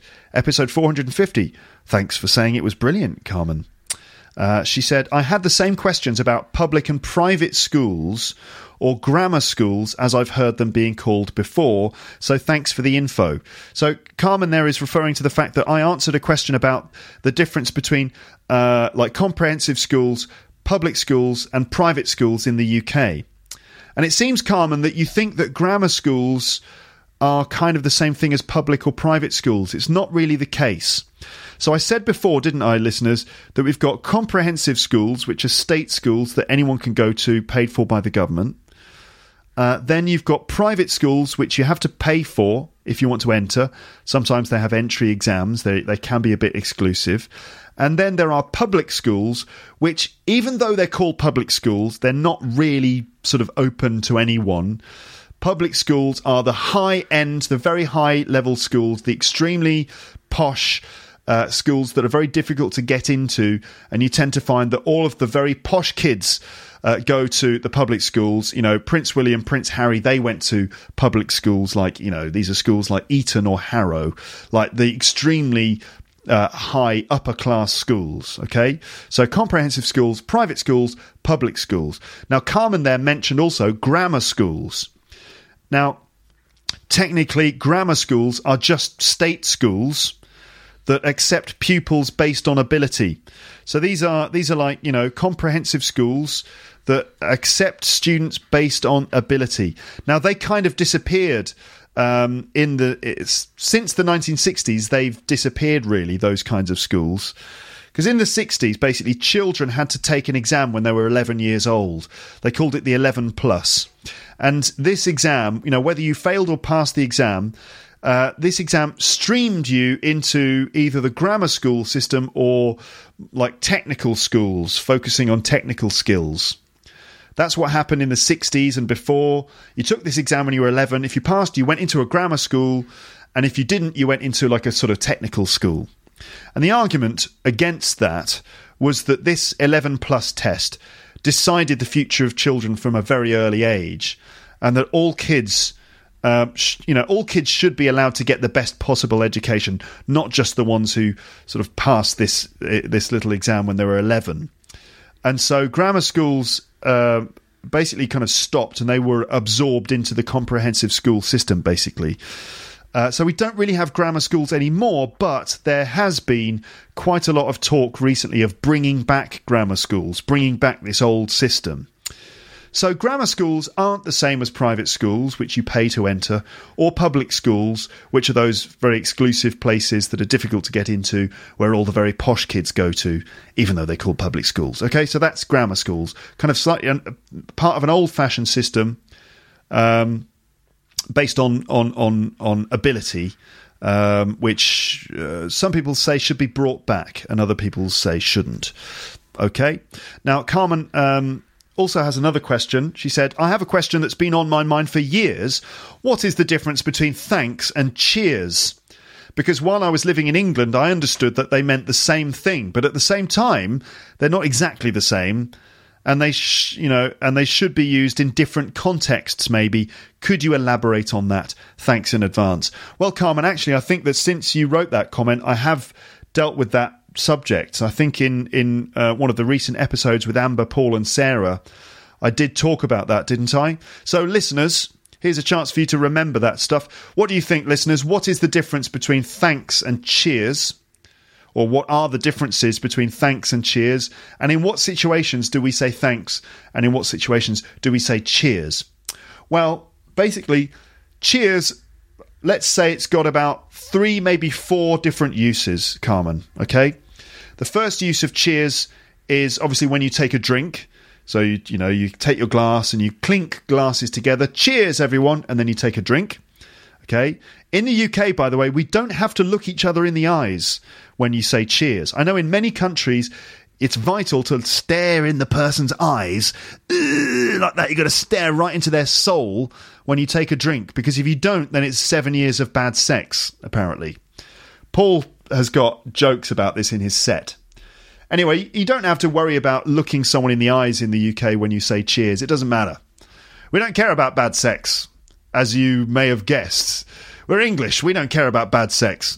450. Thanks for saying it was brilliant, Carmen. She said, I had the same questions about public and private schools or grammar schools as I've heard them being called before, so thanks for the info. So Carmen there is referring to the fact that I answered a question about the difference between comprehensive schools, public schools and private schools in the UK. And it seems, Carmen, that you think that grammar schools are kind of the same thing as public or private schools. It's not really the case. So I said before, didn't I, listeners, that we've got comprehensive schools, which are state schools that anyone can go to, paid for by the government. Then you've got private schools, which you have to pay for if you want to enter. Sometimes they have entry exams. They can be a bit exclusive. And then there are public schools, which, even though they're called public schools, they're not really sort of open to anyone. Public schools are the high-end, the very high-level schools, the extremely posh schools that are very difficult to get into, and you tend to find that all of the very posh kids go to the public schools. Prince William, Prince Harry, they went to public schools like, these are schools like Eton or Harrow, like the extremely high upper class schools. Okay, so comprehensive schools, private schools, public schools. Now Carmen there mentioned also grammar schools. Now technically grammar schools are just state schools that accept pupils based on ability. So these are like, comprehensive schools that accept students based on ability. Now they kind of disappeared since the 1960s. They've disappeared, really, those kinds of schools, because in the 60s basically children had to take an exam when they were 11 years old. They called it the 11 plus, and this exam, whether you failed or passed the exam, this exam streamed you into either the grammar school system or like technical schools focusing on technical skills. That's what happened in the 60s and before. You took this exam when you were 11. If you passed, you went into a grammar school. And if you didn't, you went into like a sort of technical school. And the argument against that was that this 11 plus test decided the future of children from a very early age. And that all kids, all kids should be allowed to get the best possible education, not just the ones who sort of passed this little exam when they were 11. And so grammar schools basically kind of stopped, and they were absorbed into the comprehensive school system, basically. So we don't really have grammar schools anymore, but there has been quite a lot of talk recently of bringing back grammar schools, bringing back this old system. So grammar schools aren't the same as private schools, which you pay to enter, or public schools, which are those very exclusive places that are difficult to get into, where all the very posh kids go to, even though they're called public schools. Okay, so that's grammar schools, kind of slightly part of an old-fashioned system based on ability, which some people say should be brought back, and other people say shouldn't. Okay, now Carmen also has another question. She said, I have a question that's been on my mind for years. What is the difference between thanks and cheers? Because while I was living in England, I understood that they meant the same thing, but at the same time, they're not exactly the same. and they should be used in different contexts. Maybe could you elaborate on that? Thanks in advance. Well, Carmen, actually, I think that since you wrote that comment, I have dealt with that subject. I think in one of the recent episodes with Amber, Paul, and Sarah, I did talk about that, didn't I? So, listeners, here's a chance for you to remember that stuff. What do you think, listeners? What is the difference between thanks and cheers? Or what are the differences between thanks and cheers? And in what situations do we say thanks? And in what situations do we say cheers? Well, basically, cheers, let's say it's got about 3, maybe 4 different uses, Carmen, okay? The first use of cheers is obviously when you take a drink. So, you take your glass and you clink glasses together. Cheers, everyone. And then you take a drink. Okay. In the UK, by the way, we don't have to look each other in the eyes when you say cheers. I know in many countries, it's vital to stare in the person's eyes like that. You've got to stare right into their soul when you take a drink, because if you don't, then it's 7 years of bad sex, apparently. Paul has got jokes about this in his set. Anyway, you don't have to worry about looking someone in the eyes in the UK when you say cheers. It doesn't matter. We don't care about bad sex, as you may have guessed. We're English. We don't care about bad sex.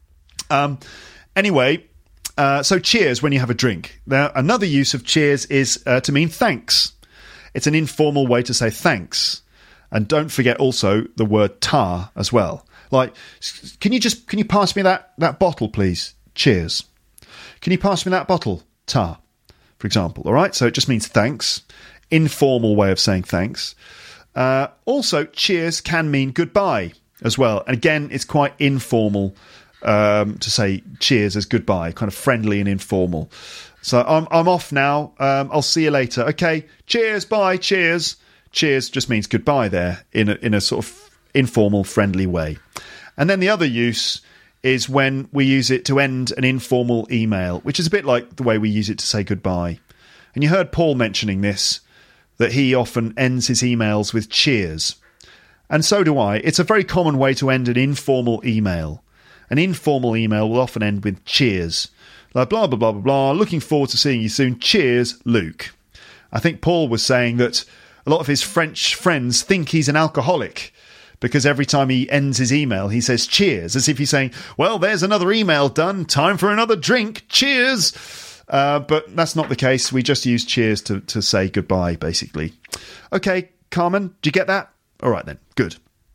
Anyway, so cheers when you have a drink. Now, another use of cheers is to mean thanks. It's an informal way to say thanks. And don't forget also the word ta as well. Like, can you pass me that bottle, please? Cheers. Can you pass me that bottle? Ta, for example. All right, so it just means thanks. Informal way of saying thanks. Also, cheers can mean goodbye as well. And again, it's quite informal to say cheers as goodbye, kind of friendly and informal. So I'm off now. I'll see you later. Okay, cheers, bye, cheers. Cheers just means goodbye there in a sort of informal, friendly way. And then the other use is when we use it to end an informal email, which is a bit like the way we use it to say goodbye. And you heard Paul mentioning this, that he often ends his emails with cheers. And so do I. It's a very common way to end an informal email. An informal email will often end with cheers. Like blah, blah, blah, blah, blah. Looking forward to seeing you soon. Cheers, Luke. I think Paul was saying that a lot of his French friends think he's an alcoholic, because every time he ends his email, he says cheers, as if he's saying, well, there's another email done. Time for another drink. Cheers. But that's not the case. We just use cheers to say goodbye, basically. Okay, Carmen, do you get that? All right, then. Good.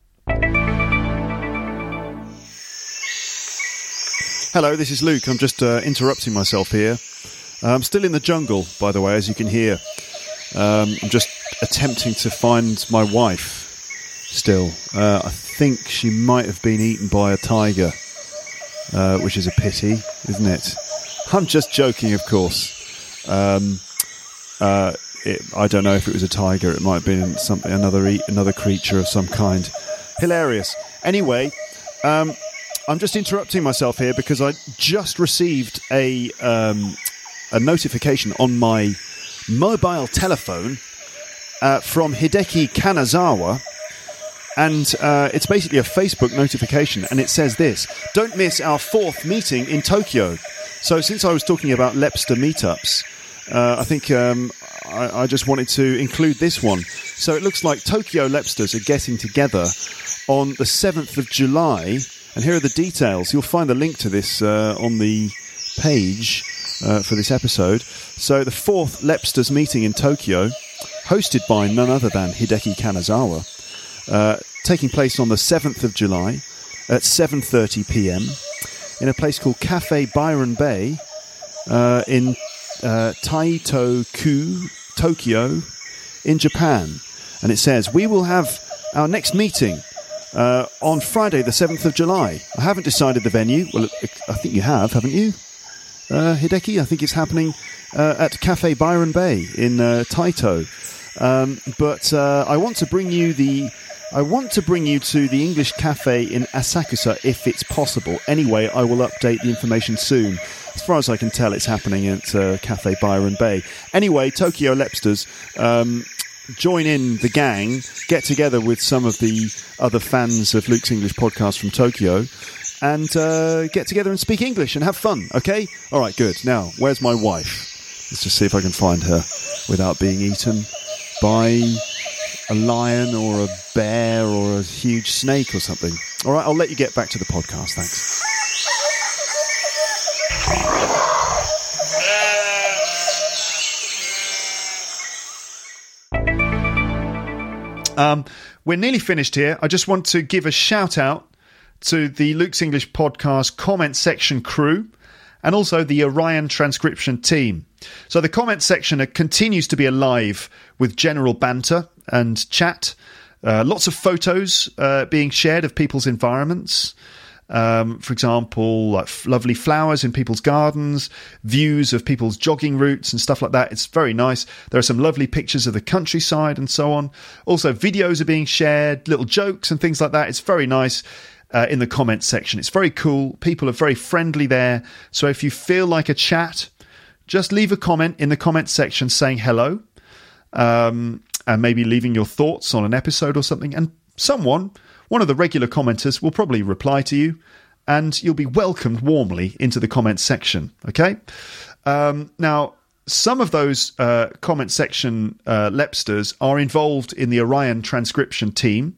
Hello, this is Luke. I'm just interrupting myself here. I'm still in the jungle, by the way, as you can hear. I'm just attempting to find my wife. Still, I think she might have been eaten by a tiger, which is a pity, isn't it? I'm just joking, of course. I don't know if it was a tiger. It might have been another creature of some kind. Hilarious. Anyway, I'm just interrupting myself here because I just received a notification on my mobile telephone from Hideki Kanazawa. And it's basically a Facebook notification, and it says this: don't miss our 4th meeting in Tokyo. So since I was talking about Lepster meetups, I think I just wanted to include this one. So it looks like Tokyo Lepsters are getting together on the 7th of July, and here are the details. You'll find the link to this on the page for this episode. So the 4th Lepsters meeting in Tokyo, hosted by none other than Hideki Kanazawa, taking place on the 7th of July at 7:30 p.m. in a place called Cafe Byron Bay in Taito-ku, Tokyo, in Japan. And it says, we will have our next meeting on Friday the 7th of July. I haven't decided the venue. Well, I think you have, haven't you, Hideki? I think it's happening at Cafe Byron Bay in Taito. But I want to bring you to the English Cafe in Asakusa if it's possible. Anyway, I will update the information soon. As far as I can tell, it's happening at Cafe Byron Bay. Anyway, Tokyo Lepsters, join in the gang, get together with some of the other fans of Luke's English podcast from Tokyo, and get together and speak English and have fun, okay? All right, good. Now, where's my wife? Let's just see if I can find her. without being eaten by a lion or a bear or a huge snake or something. All right, I'll let you get back to the podcast. Thanks. We're nearly finished here. I just want to give a shout out to the Luke's English podcast comment section crew and also the Orion transcription team. So the comment section continues to be alive with general banter and chat. Lots of photos being shared of people's environments. For example, like lovely flowers in people's gardens, views of people's jogging routes and stuff like that. It's very nice. There are some lovely pictures of the countryside and so on. Also, videos are being shared, little jokes and things like that. It's very nice in the comments section. It's very cool. People are very friendly there. So if you feel like a chat, just leave a comment in the comments section saying hello, and maybe leaving your thoughts on an episode or something. And one of the regular commenters will probably reply to you, and you'll be welcomed warmly into the comments section. Okay? Now, some of those comment section Lepsters are involved in the Orion transcription team.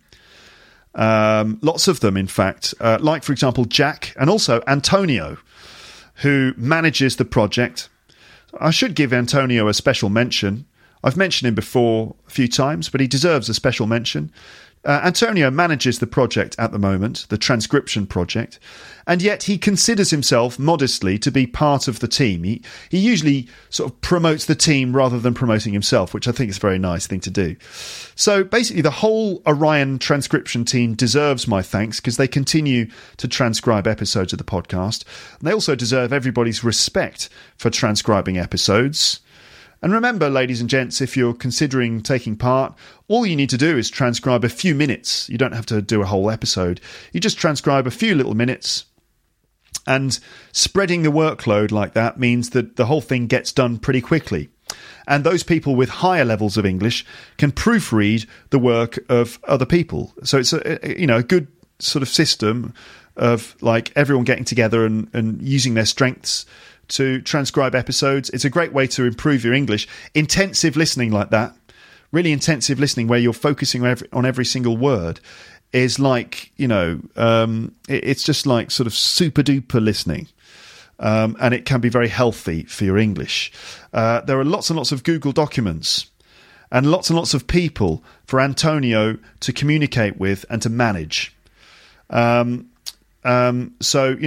Lots of them, in fact. Like, for example, Jack and also Antonio, who manages the project. I should give Antonio a special mention. I've mentioned him before a few times, but he deserves a special mention. Antonio manages the project at the moment, the transcription project, and yet he considers himself modestly to be part of the team. He usually sort of promotes the team rather than promoting himself, which I think is a very nice thing to do. So basically the whole Orion transcription team deserves my thanks because they continue to transcribe episodes of the podcast. And they also deserve everybody's respect for transcribing episodes. And remember, ladies and gents, if you're considering taking part, all you need to do is transcribe a few minutes. You don't have to do a whole episode. You just transcribe a few little minutes. And spreading the workload like that means that the whole thing gets done pretty quickly. And those people with higher levels of English can proofread the work of other people. So it's a good sort of system of like everyone getting together and using their strengths to transcribe episodes. It's a great way to improve your English. Intensive listening like that, really intensive listening where you're focusing on every single word is like, it's just like sort of super duper listening. And it can be very healthy for your English. There are lots and lots of Google documents and lots of people for Antonio to communicate with and to manage. So,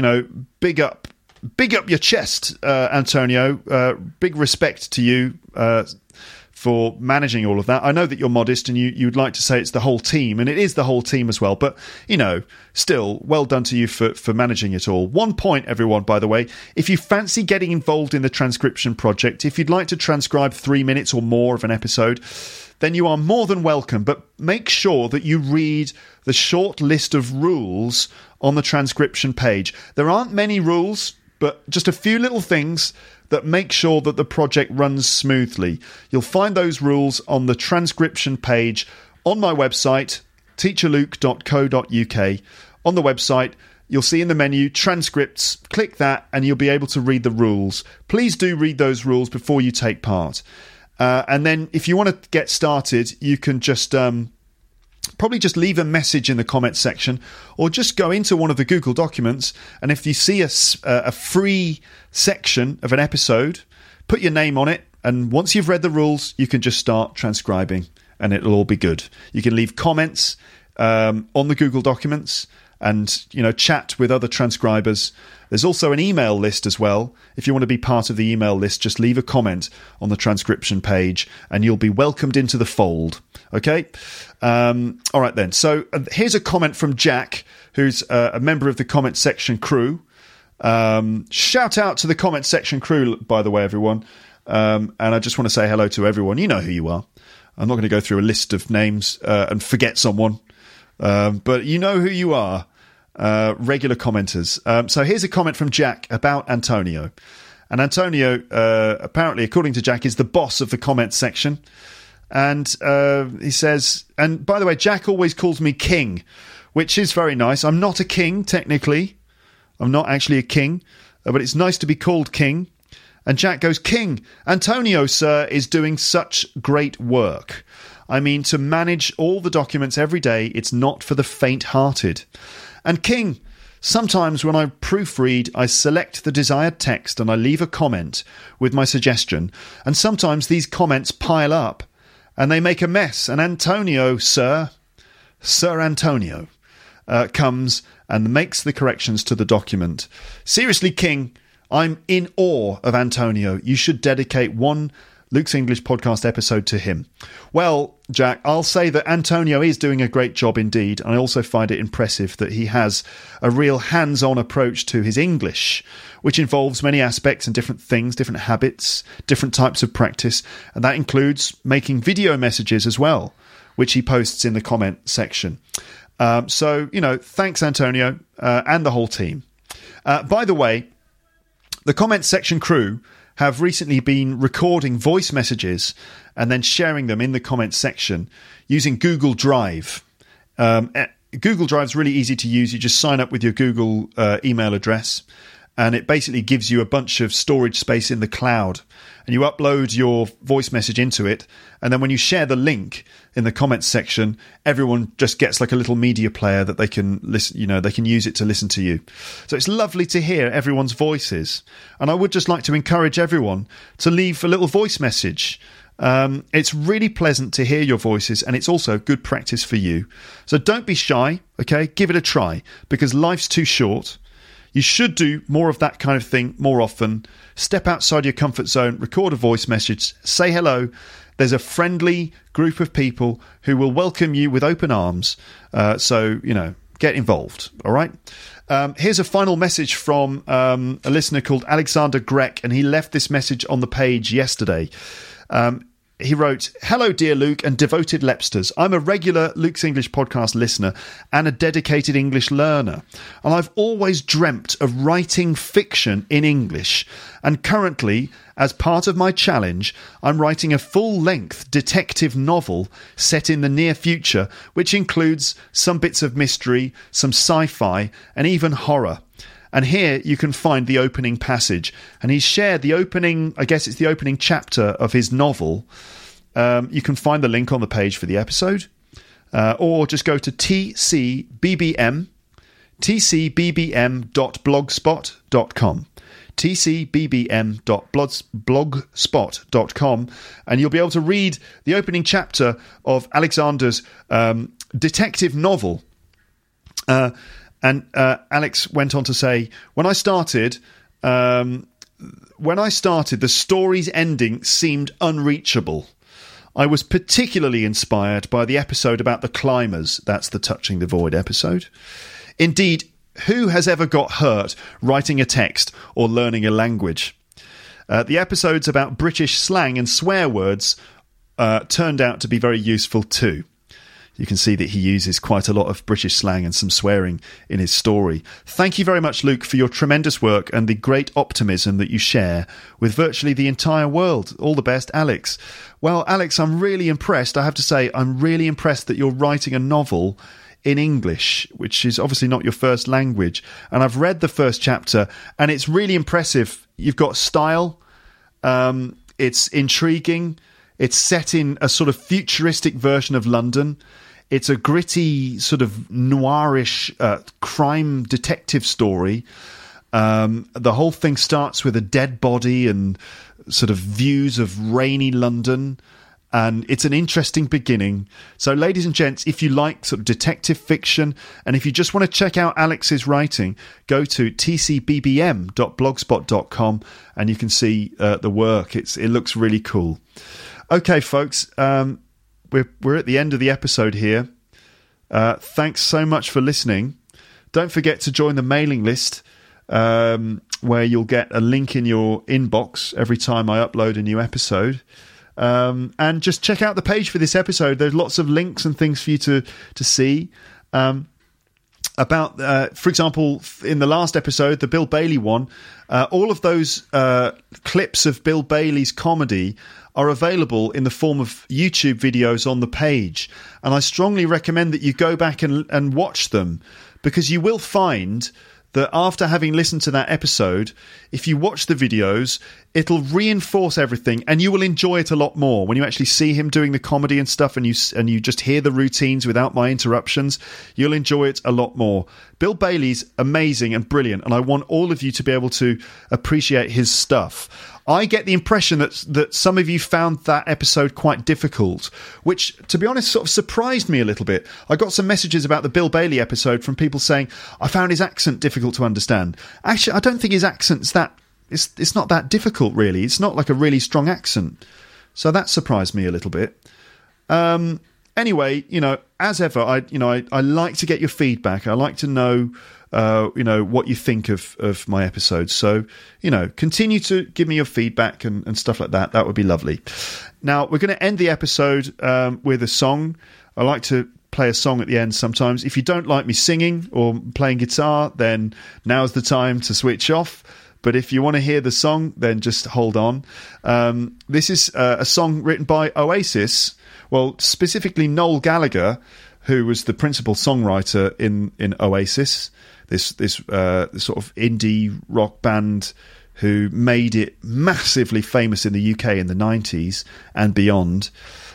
big up your chest, Antonio. Big respect to you for managing all of that. I know that you're modest and you'd like to say it's the whole team, and it is the whole team as well. But, still, well done to you for managing it all. One point, everyone, by the way, if you fancy getting involved in the transcription project, if you'd like to transcribe 3 minutes or more of an episode, then you are more than welcome. But make sure that you read the short list of rules on the transcription page. There aren't many rules, but just a few little things that make sure that the project runs smoothly. You'll find those rules on the transcription page on my website, teacherluke.co.uk. On the website, you'll see in the menu transcripts. Click that and you'll be able to read the rules. Please do read those rules before you take part. And then if you want to get started, you can just probably just leave a message in the comments section or just go into one of the Google documents, and if you see a free section of an episode, put your name on it, and once you've read the rules, you can just start transcribing and it'll all be good. You can leave comments on the Google documents and chat with other transcribers. There's also an email list as well. If you want to be part of the email list, just leave a comment on the transcription page and you'll be welcomed into the fold. Okay? All right then. So here's a comment from Jack, who's a member of the comment section crew. Shout out to the comment section crew, by the way, everyone. And I just want to say hello to everyone. You know who you are. I'm not going to go through a list of names and forget someone. But you know who you are. Regular commenters. So here's a comment from Jack about Antonio. And Antonio, apparently, according to Jack, is the boss of the comments section. And he says, and by the way, Jack always calls me king, which is very nice. I'm not a king, technically. I'm not actually a king, but it's nice to be called king. And Jack goes, King, Antonio, sir, is doing such great work. I mean, to manage all the documents every day, it's not for the faint-hearted. And King, sometimes when I proofread, I select the desired text and I leave a comment with my suggestion. And sometimes these comments pile up and they make a mess. And Antonio, Sir Antonio, comes and makes the corrections to the document. Seriously, King, I'm in awe of Antonio. You should dedicate one Luke's English podcast episode to him. Well, Jack, I'll say that Antonio is doing a great job indeed. I also find it impressive that he has a real hands-on approach to his English, which involves many aspects and different things, different habits, different types of practice. And that includes making video messages as well, which he posts in the comment section. So, thanks, Antonio, and the whole team. By the way, the comment section crew have recently been recording voice messages and then sharing them in the comments section using Google Drive. Google Drive is really easy to use. You just sign up with your Google email address, and it basically gives you a bunch of storage space in the cloud. And you upload your voice message into it, and then when you share the link in the comments section, everyone just gets like a little media player that they can listen. They can use it to listen to you. So it's lovely to hear everyone's voices. And I would just like to encourage everyone to leave a little voice message. It's really pleasant to hear your voices, and it's also good practice for you. So don't be shy, okay? Give it a try, because life's too short. You should do more of that kind of thing more often. Step outside your comfort zone, record a voice message, say hello. There's a friendly group of people who will welcome you with open arms. So, get involved, all right? Here's a final message from a listener called Alexander Grek, and he left this message on the page yesterday. He wrote, "Hello, dear Luke and devoted Lepsters. I'm a regular Luke's English podcast listener and a dedicated English learner. And I've always dreamt of writing fiction in English. And currently, as part of my challenge, I'm writing a full-length detective novel set in the near future, which includes some bits of mystery, some sci-fi, and even horror. And here you can find the opening passage." And he's shared the opening, I guess it's the opening chapter of his novel. You can find the link on the page for the episode. Or just go to tcbbm.blogspot.com. tcbbm.blogspot.com, and you'll be able to read the opening chapter of Alexander's detective novel. And Alex went on to say, when I started, the story's ending seemed unreachable. I was particularly inspired by the episode about the climbers. That's the Touching the Void episode. Indeed, who has ever got hurt writing a text or learning a language? The episodes about British slang and swear words turned out to be very useful too. You can see that he uses quite a lot of British slang and some swearing in his story. Thank you very much, Luke, for your tremendous work and the great optimism that you share with virtually the entire world. All the best, Alex. Well, Alex, I'm really impressed. I have to say, I'm really impressed that you're writing a novel in English, which is obviously not your first language. And I've read the first chapter, and it's really impressive. You've got style. It's intriguing. It's set in a sort of futuristic version of London. It's a gritty, sort of noirish crime detective story. The whole thing starts with a dead body and sort of views of rainy London. And it's an interesting beginning. So, ladies and gents, if you like sort of detective fiction, and if you just want to check out Alex's writing, go to tcbbm.blogspot.com and you can see the work. It looks really cool. Okay, folks, we're at the end of the episode here. Thanks so much for listening. Don't forget to join the mailing list, where you'll get a link in your inbox every time I upload a new episode. And just check out the page for this episode. There's lots of links and things for you to see. About, for example, in the last episode, the Bill Bailey one, all of those clips of Bill Bailey's comedy are available in the form of YouTube videos on the page. And I strongly recommend that you go back and watch them, because you will find that after having listened to that episode, if you watch the videos, it'll reinforce everything and you will enjoy it a lot more. When you actually see him doing the comedy and stuff and you just hear the routines without my interruptions, you'll enjoy it a lot more. Bill Bailey's amazing and brilliant, and I want all of you to be able to appreciate his stuff. I get the impression that some of you found that episode quite difficult, which, to be honest, sort of surprised me a little bit. I got some messages about the Bill Bailey episode from people saying, I found his accent difficult to understand. Actually, I don't think his accent's it's not that difficult, really. It's not like a really strong accent. So that surprised me a little bit. Anyway, as ever, I like to get your feedback. I like to know what you think of my episodes. So, continue to give me your feedback and stuff like that. That would be lovely. Now, we're going to end the episode with a song. I like to play a song at the end sometimes. If you don't like me singing or playing guitar, then now's the time to switch off. But if you want to hear the song, then just hold on. This is a song written by Oasis. Well, specifically Noel Gallagher, who was the principal songwriter in Oasis. This sort of indie rock band who made it massively famous in the UK in the 90s and beyond.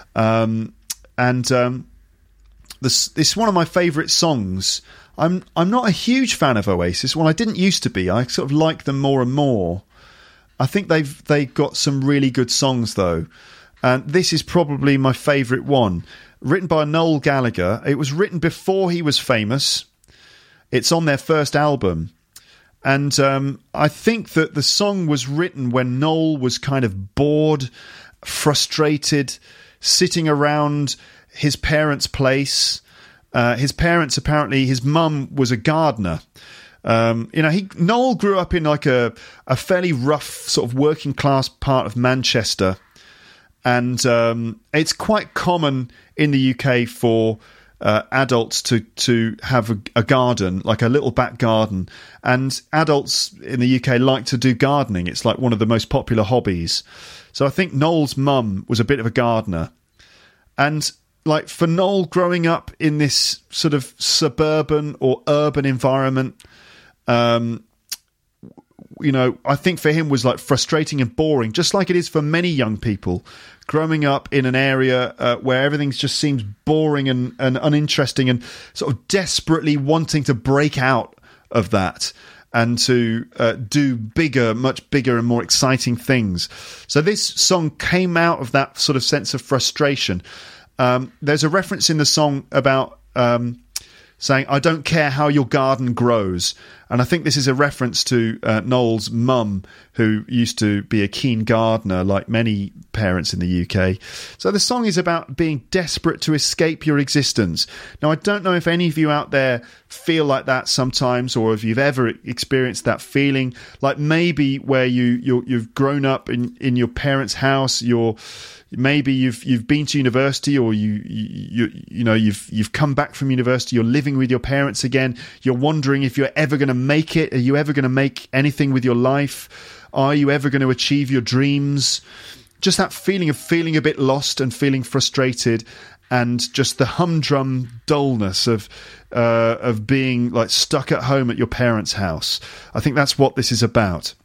This is one of my favourite songs. I'm not a huge fan of Oasis. Well, I didn't used to be. I sort of like them more and more. I think they've got some really good songs though, and this is probably my favourite one. Written by Noel Gallagher. It was written before he was famous. It's on their first album. And I think that the song was written when Noel was kind of bored, frustrated, sitting around his parents' place. His parents, apparently, his mum was a gardener. Noel grew up in like a fairly rough sort of working class part of Manchester. And it's quite common in the UK for adults to have a garden, like a little back garden. And adults in the UK like to do gardening. It's like one of the most popular hobbies. So I think Noel's mum was a bit of a gardener. And like for Noel growing up in this sort of suburban or urban environment, I think for him was like frustrating and boring, just like it is for many young people growing up in an area where everything just seems boring and uninteresting, and sort of desperately wanting to break out of that and to do much bigger and more exciting things. So this song came out of that sort of sense of frustration. There's a reference in the song about saying, I don't care how your garden grows. And I think this is a reference to Noel's mum, who used to be a keen gardener, like many parents in the UK. So the song is about being desperate to escape your existence. Now, I don't know if any of you out there feel like that sometimes, or if you've ever experienced that feeling, like maybe where you've grown up in your parents' house, maybe you've been to university, or you've come back from university, you're living with your parents again, you're wondering if you're ever going to make it. Are you ever going to make anything with your life? Are you ever going to achieve your dreams? Just that feeling of feeling a bit lost and feeling frustrated, and just the humdrum dullness of being like stuck at home at your parents' house. I think that's what this is about.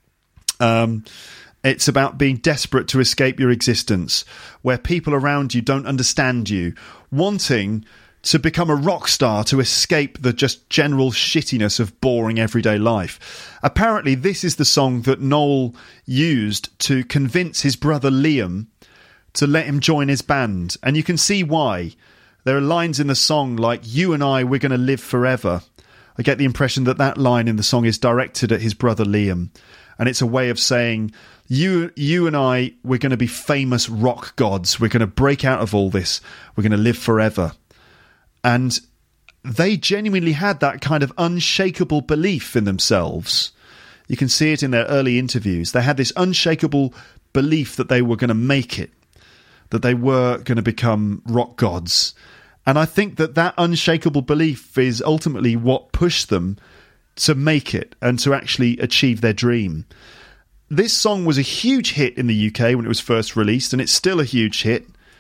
It's about being desperate to escape your existence, where people around you don't understand you, wanting to become a rock star to escape the just general shittiness of boring everyday life. Apparently, this is the song that Noel used to convince his brother Liam to let him join his band. And you can see why. There are lines in the song like, "You and I, we're going to live forever." I get the impression that line in the song is directed at his brother Liam. And it's a way of saying, you and I, we're going to be famous rock gods. We're going to break out of all this. We're going to live forever. And they genuinely had that kind of unshakable belief in themselves. You can see it in their early interviews. They had this unshakable belief that they were going to make it, that they were going to become rock gods. And I think that unshakable belief is ultimately what pushed them to make it and to actually achieve their dream. This song was a huge hit in the UK when it was first released, and it's still a huge hit.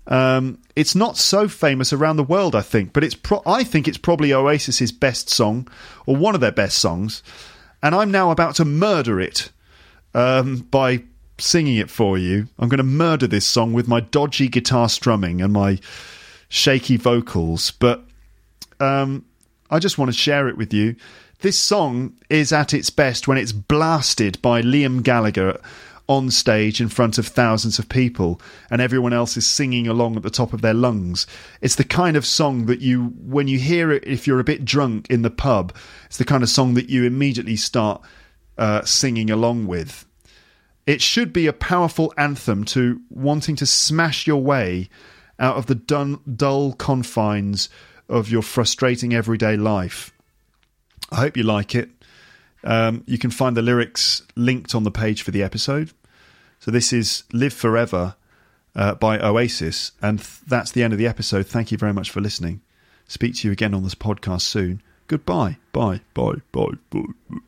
It's not so famous around the world, I think, but I think it's probably Oasis's best song, or one of their best songs, and I'm now about to murder it by singing it for you. I'm going to murder this song with my dodgy guitar strumming and my shaky vocals, but I just want to share it with you. This song is at its best when it's blasted by Liam Gallagher on stage in front of thousands of people and everyone else is singing along at the top of their lungs. It's the kind of song that when you hear it, if you're a bit drunk in the pub, it's the kind of song that you immediately start singing along with. It should be a powerful anthem to wanting to smash your way out of the dull confines of your frustrating everyday life. I hope you like it. You can find the lyrics linked on the page for the episode. So this is Live Forever by Oasis, and that's the end of the episode. Thank you very much for listening. Speak to you again on this podcast soon. Goodbye. Bye. Bye. Bye. Bye.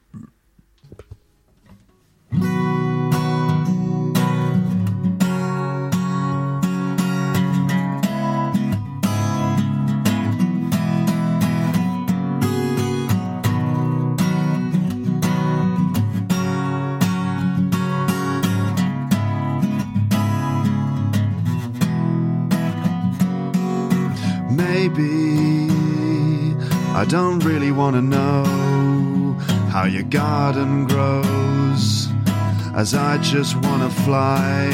Maybe I don't really want to know how your garden grows, as I just want to fly.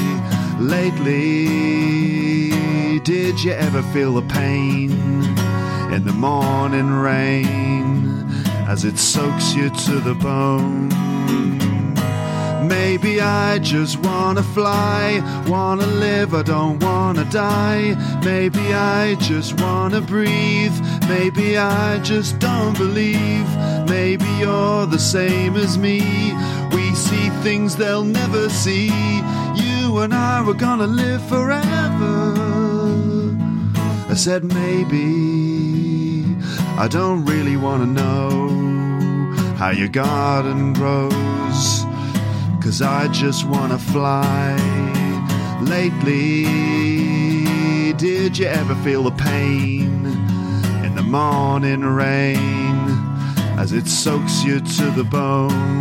Lately, did you ever feel the pain in the morning rain as it soaks you to the bone? Maybe I just wanna fly, wanna live, I don't wanna die. Maybe I just wanna breathe, maybe I just don't believe. Maybe you're the same as me, we see things they'll never see. You and I were gonna live forever. I said maybe, I don't really wanna know how your garden grows, 'cause I just wanna fly. Lately, did you ever feel the pain in the morning rain as it soaks you to the bone?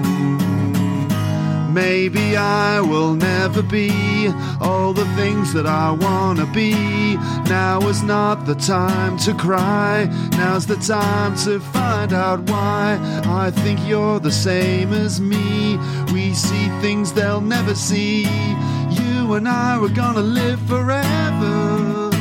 Maybe I will never be all the things that I wanna be. Now is not the time to cry, now's the time to find out why. I think you're the same as me, we see things they'll never see. You and I were gonna live forever.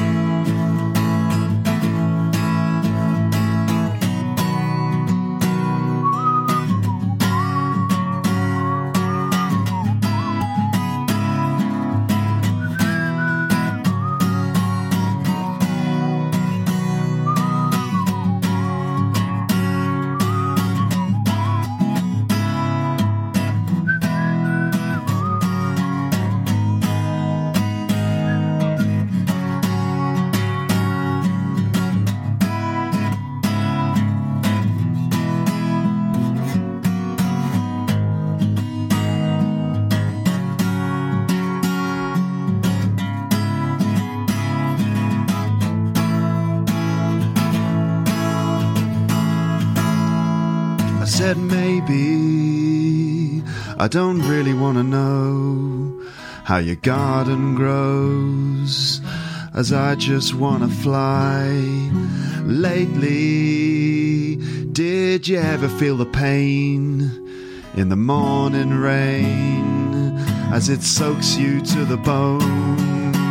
Said maybe I don't really want to know how your garden grows, as I just want to fly. Lately, did you ever feel the pain in the morning rain as it soaks you to the bone?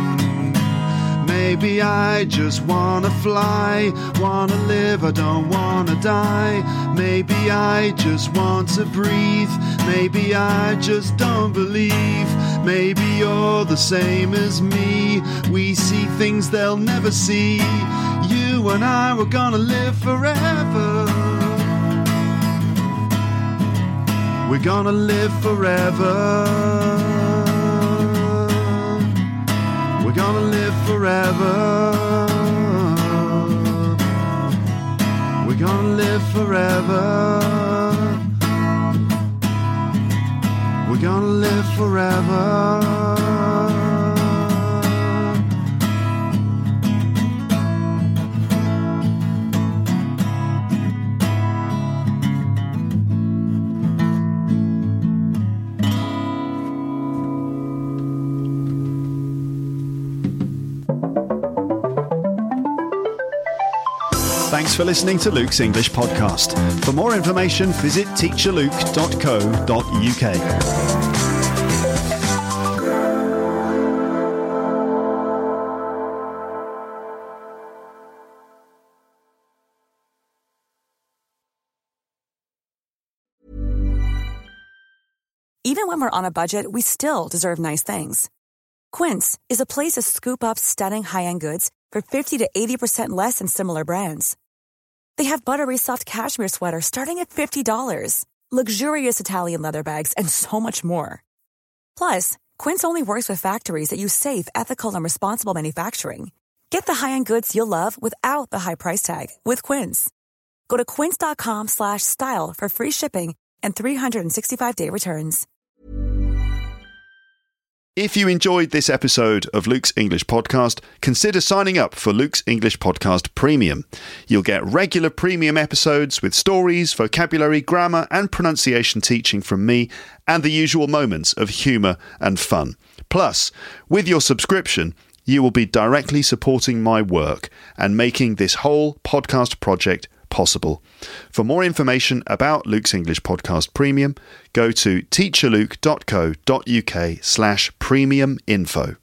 Maybe I just wanna fly, wanna live, I don't wanna die. Maybe I just want to breathe, maybe I just don't believe. Maybe you're the same as me, we see things they'll never see. You and I were gonna live forever. We're gonna live forever. We're gonna live forever. We're gonna live forever. We're gonna live forever. Thanks for listening to Luke's English Podcast. For more information, visit teacherluke.co.uk. Even when we're on a budget, we still deserve nice things. Quince is a place to scoop up stunning high-end goods for 50 to 80% less than similar brands. They have buttery soft cashmere sweaters starting at $50, luxurious Italian leather bags, and so much more. Plus, Quince only works with factories that use safe, ethical, and responsible manufacturing. Get the high-end goods you'll love without the high price tag with Quince. Go to quince.com/style for free shipping and 365-day returns. If you enjoyed this episode of Luke's English Podcast, consider signing up for Luke's English Podcast Premium. You'll get regular premium episodes with stories, vocabulary, grammar, and pronunciation teaching from me, and the usual moments of humour and fun. Plus, with your subscription, you will be directly supporting my work and making this whole podcast project possible. For more information about Luke's English Podcast Premium, go to teacherluke.co.uk/premium info.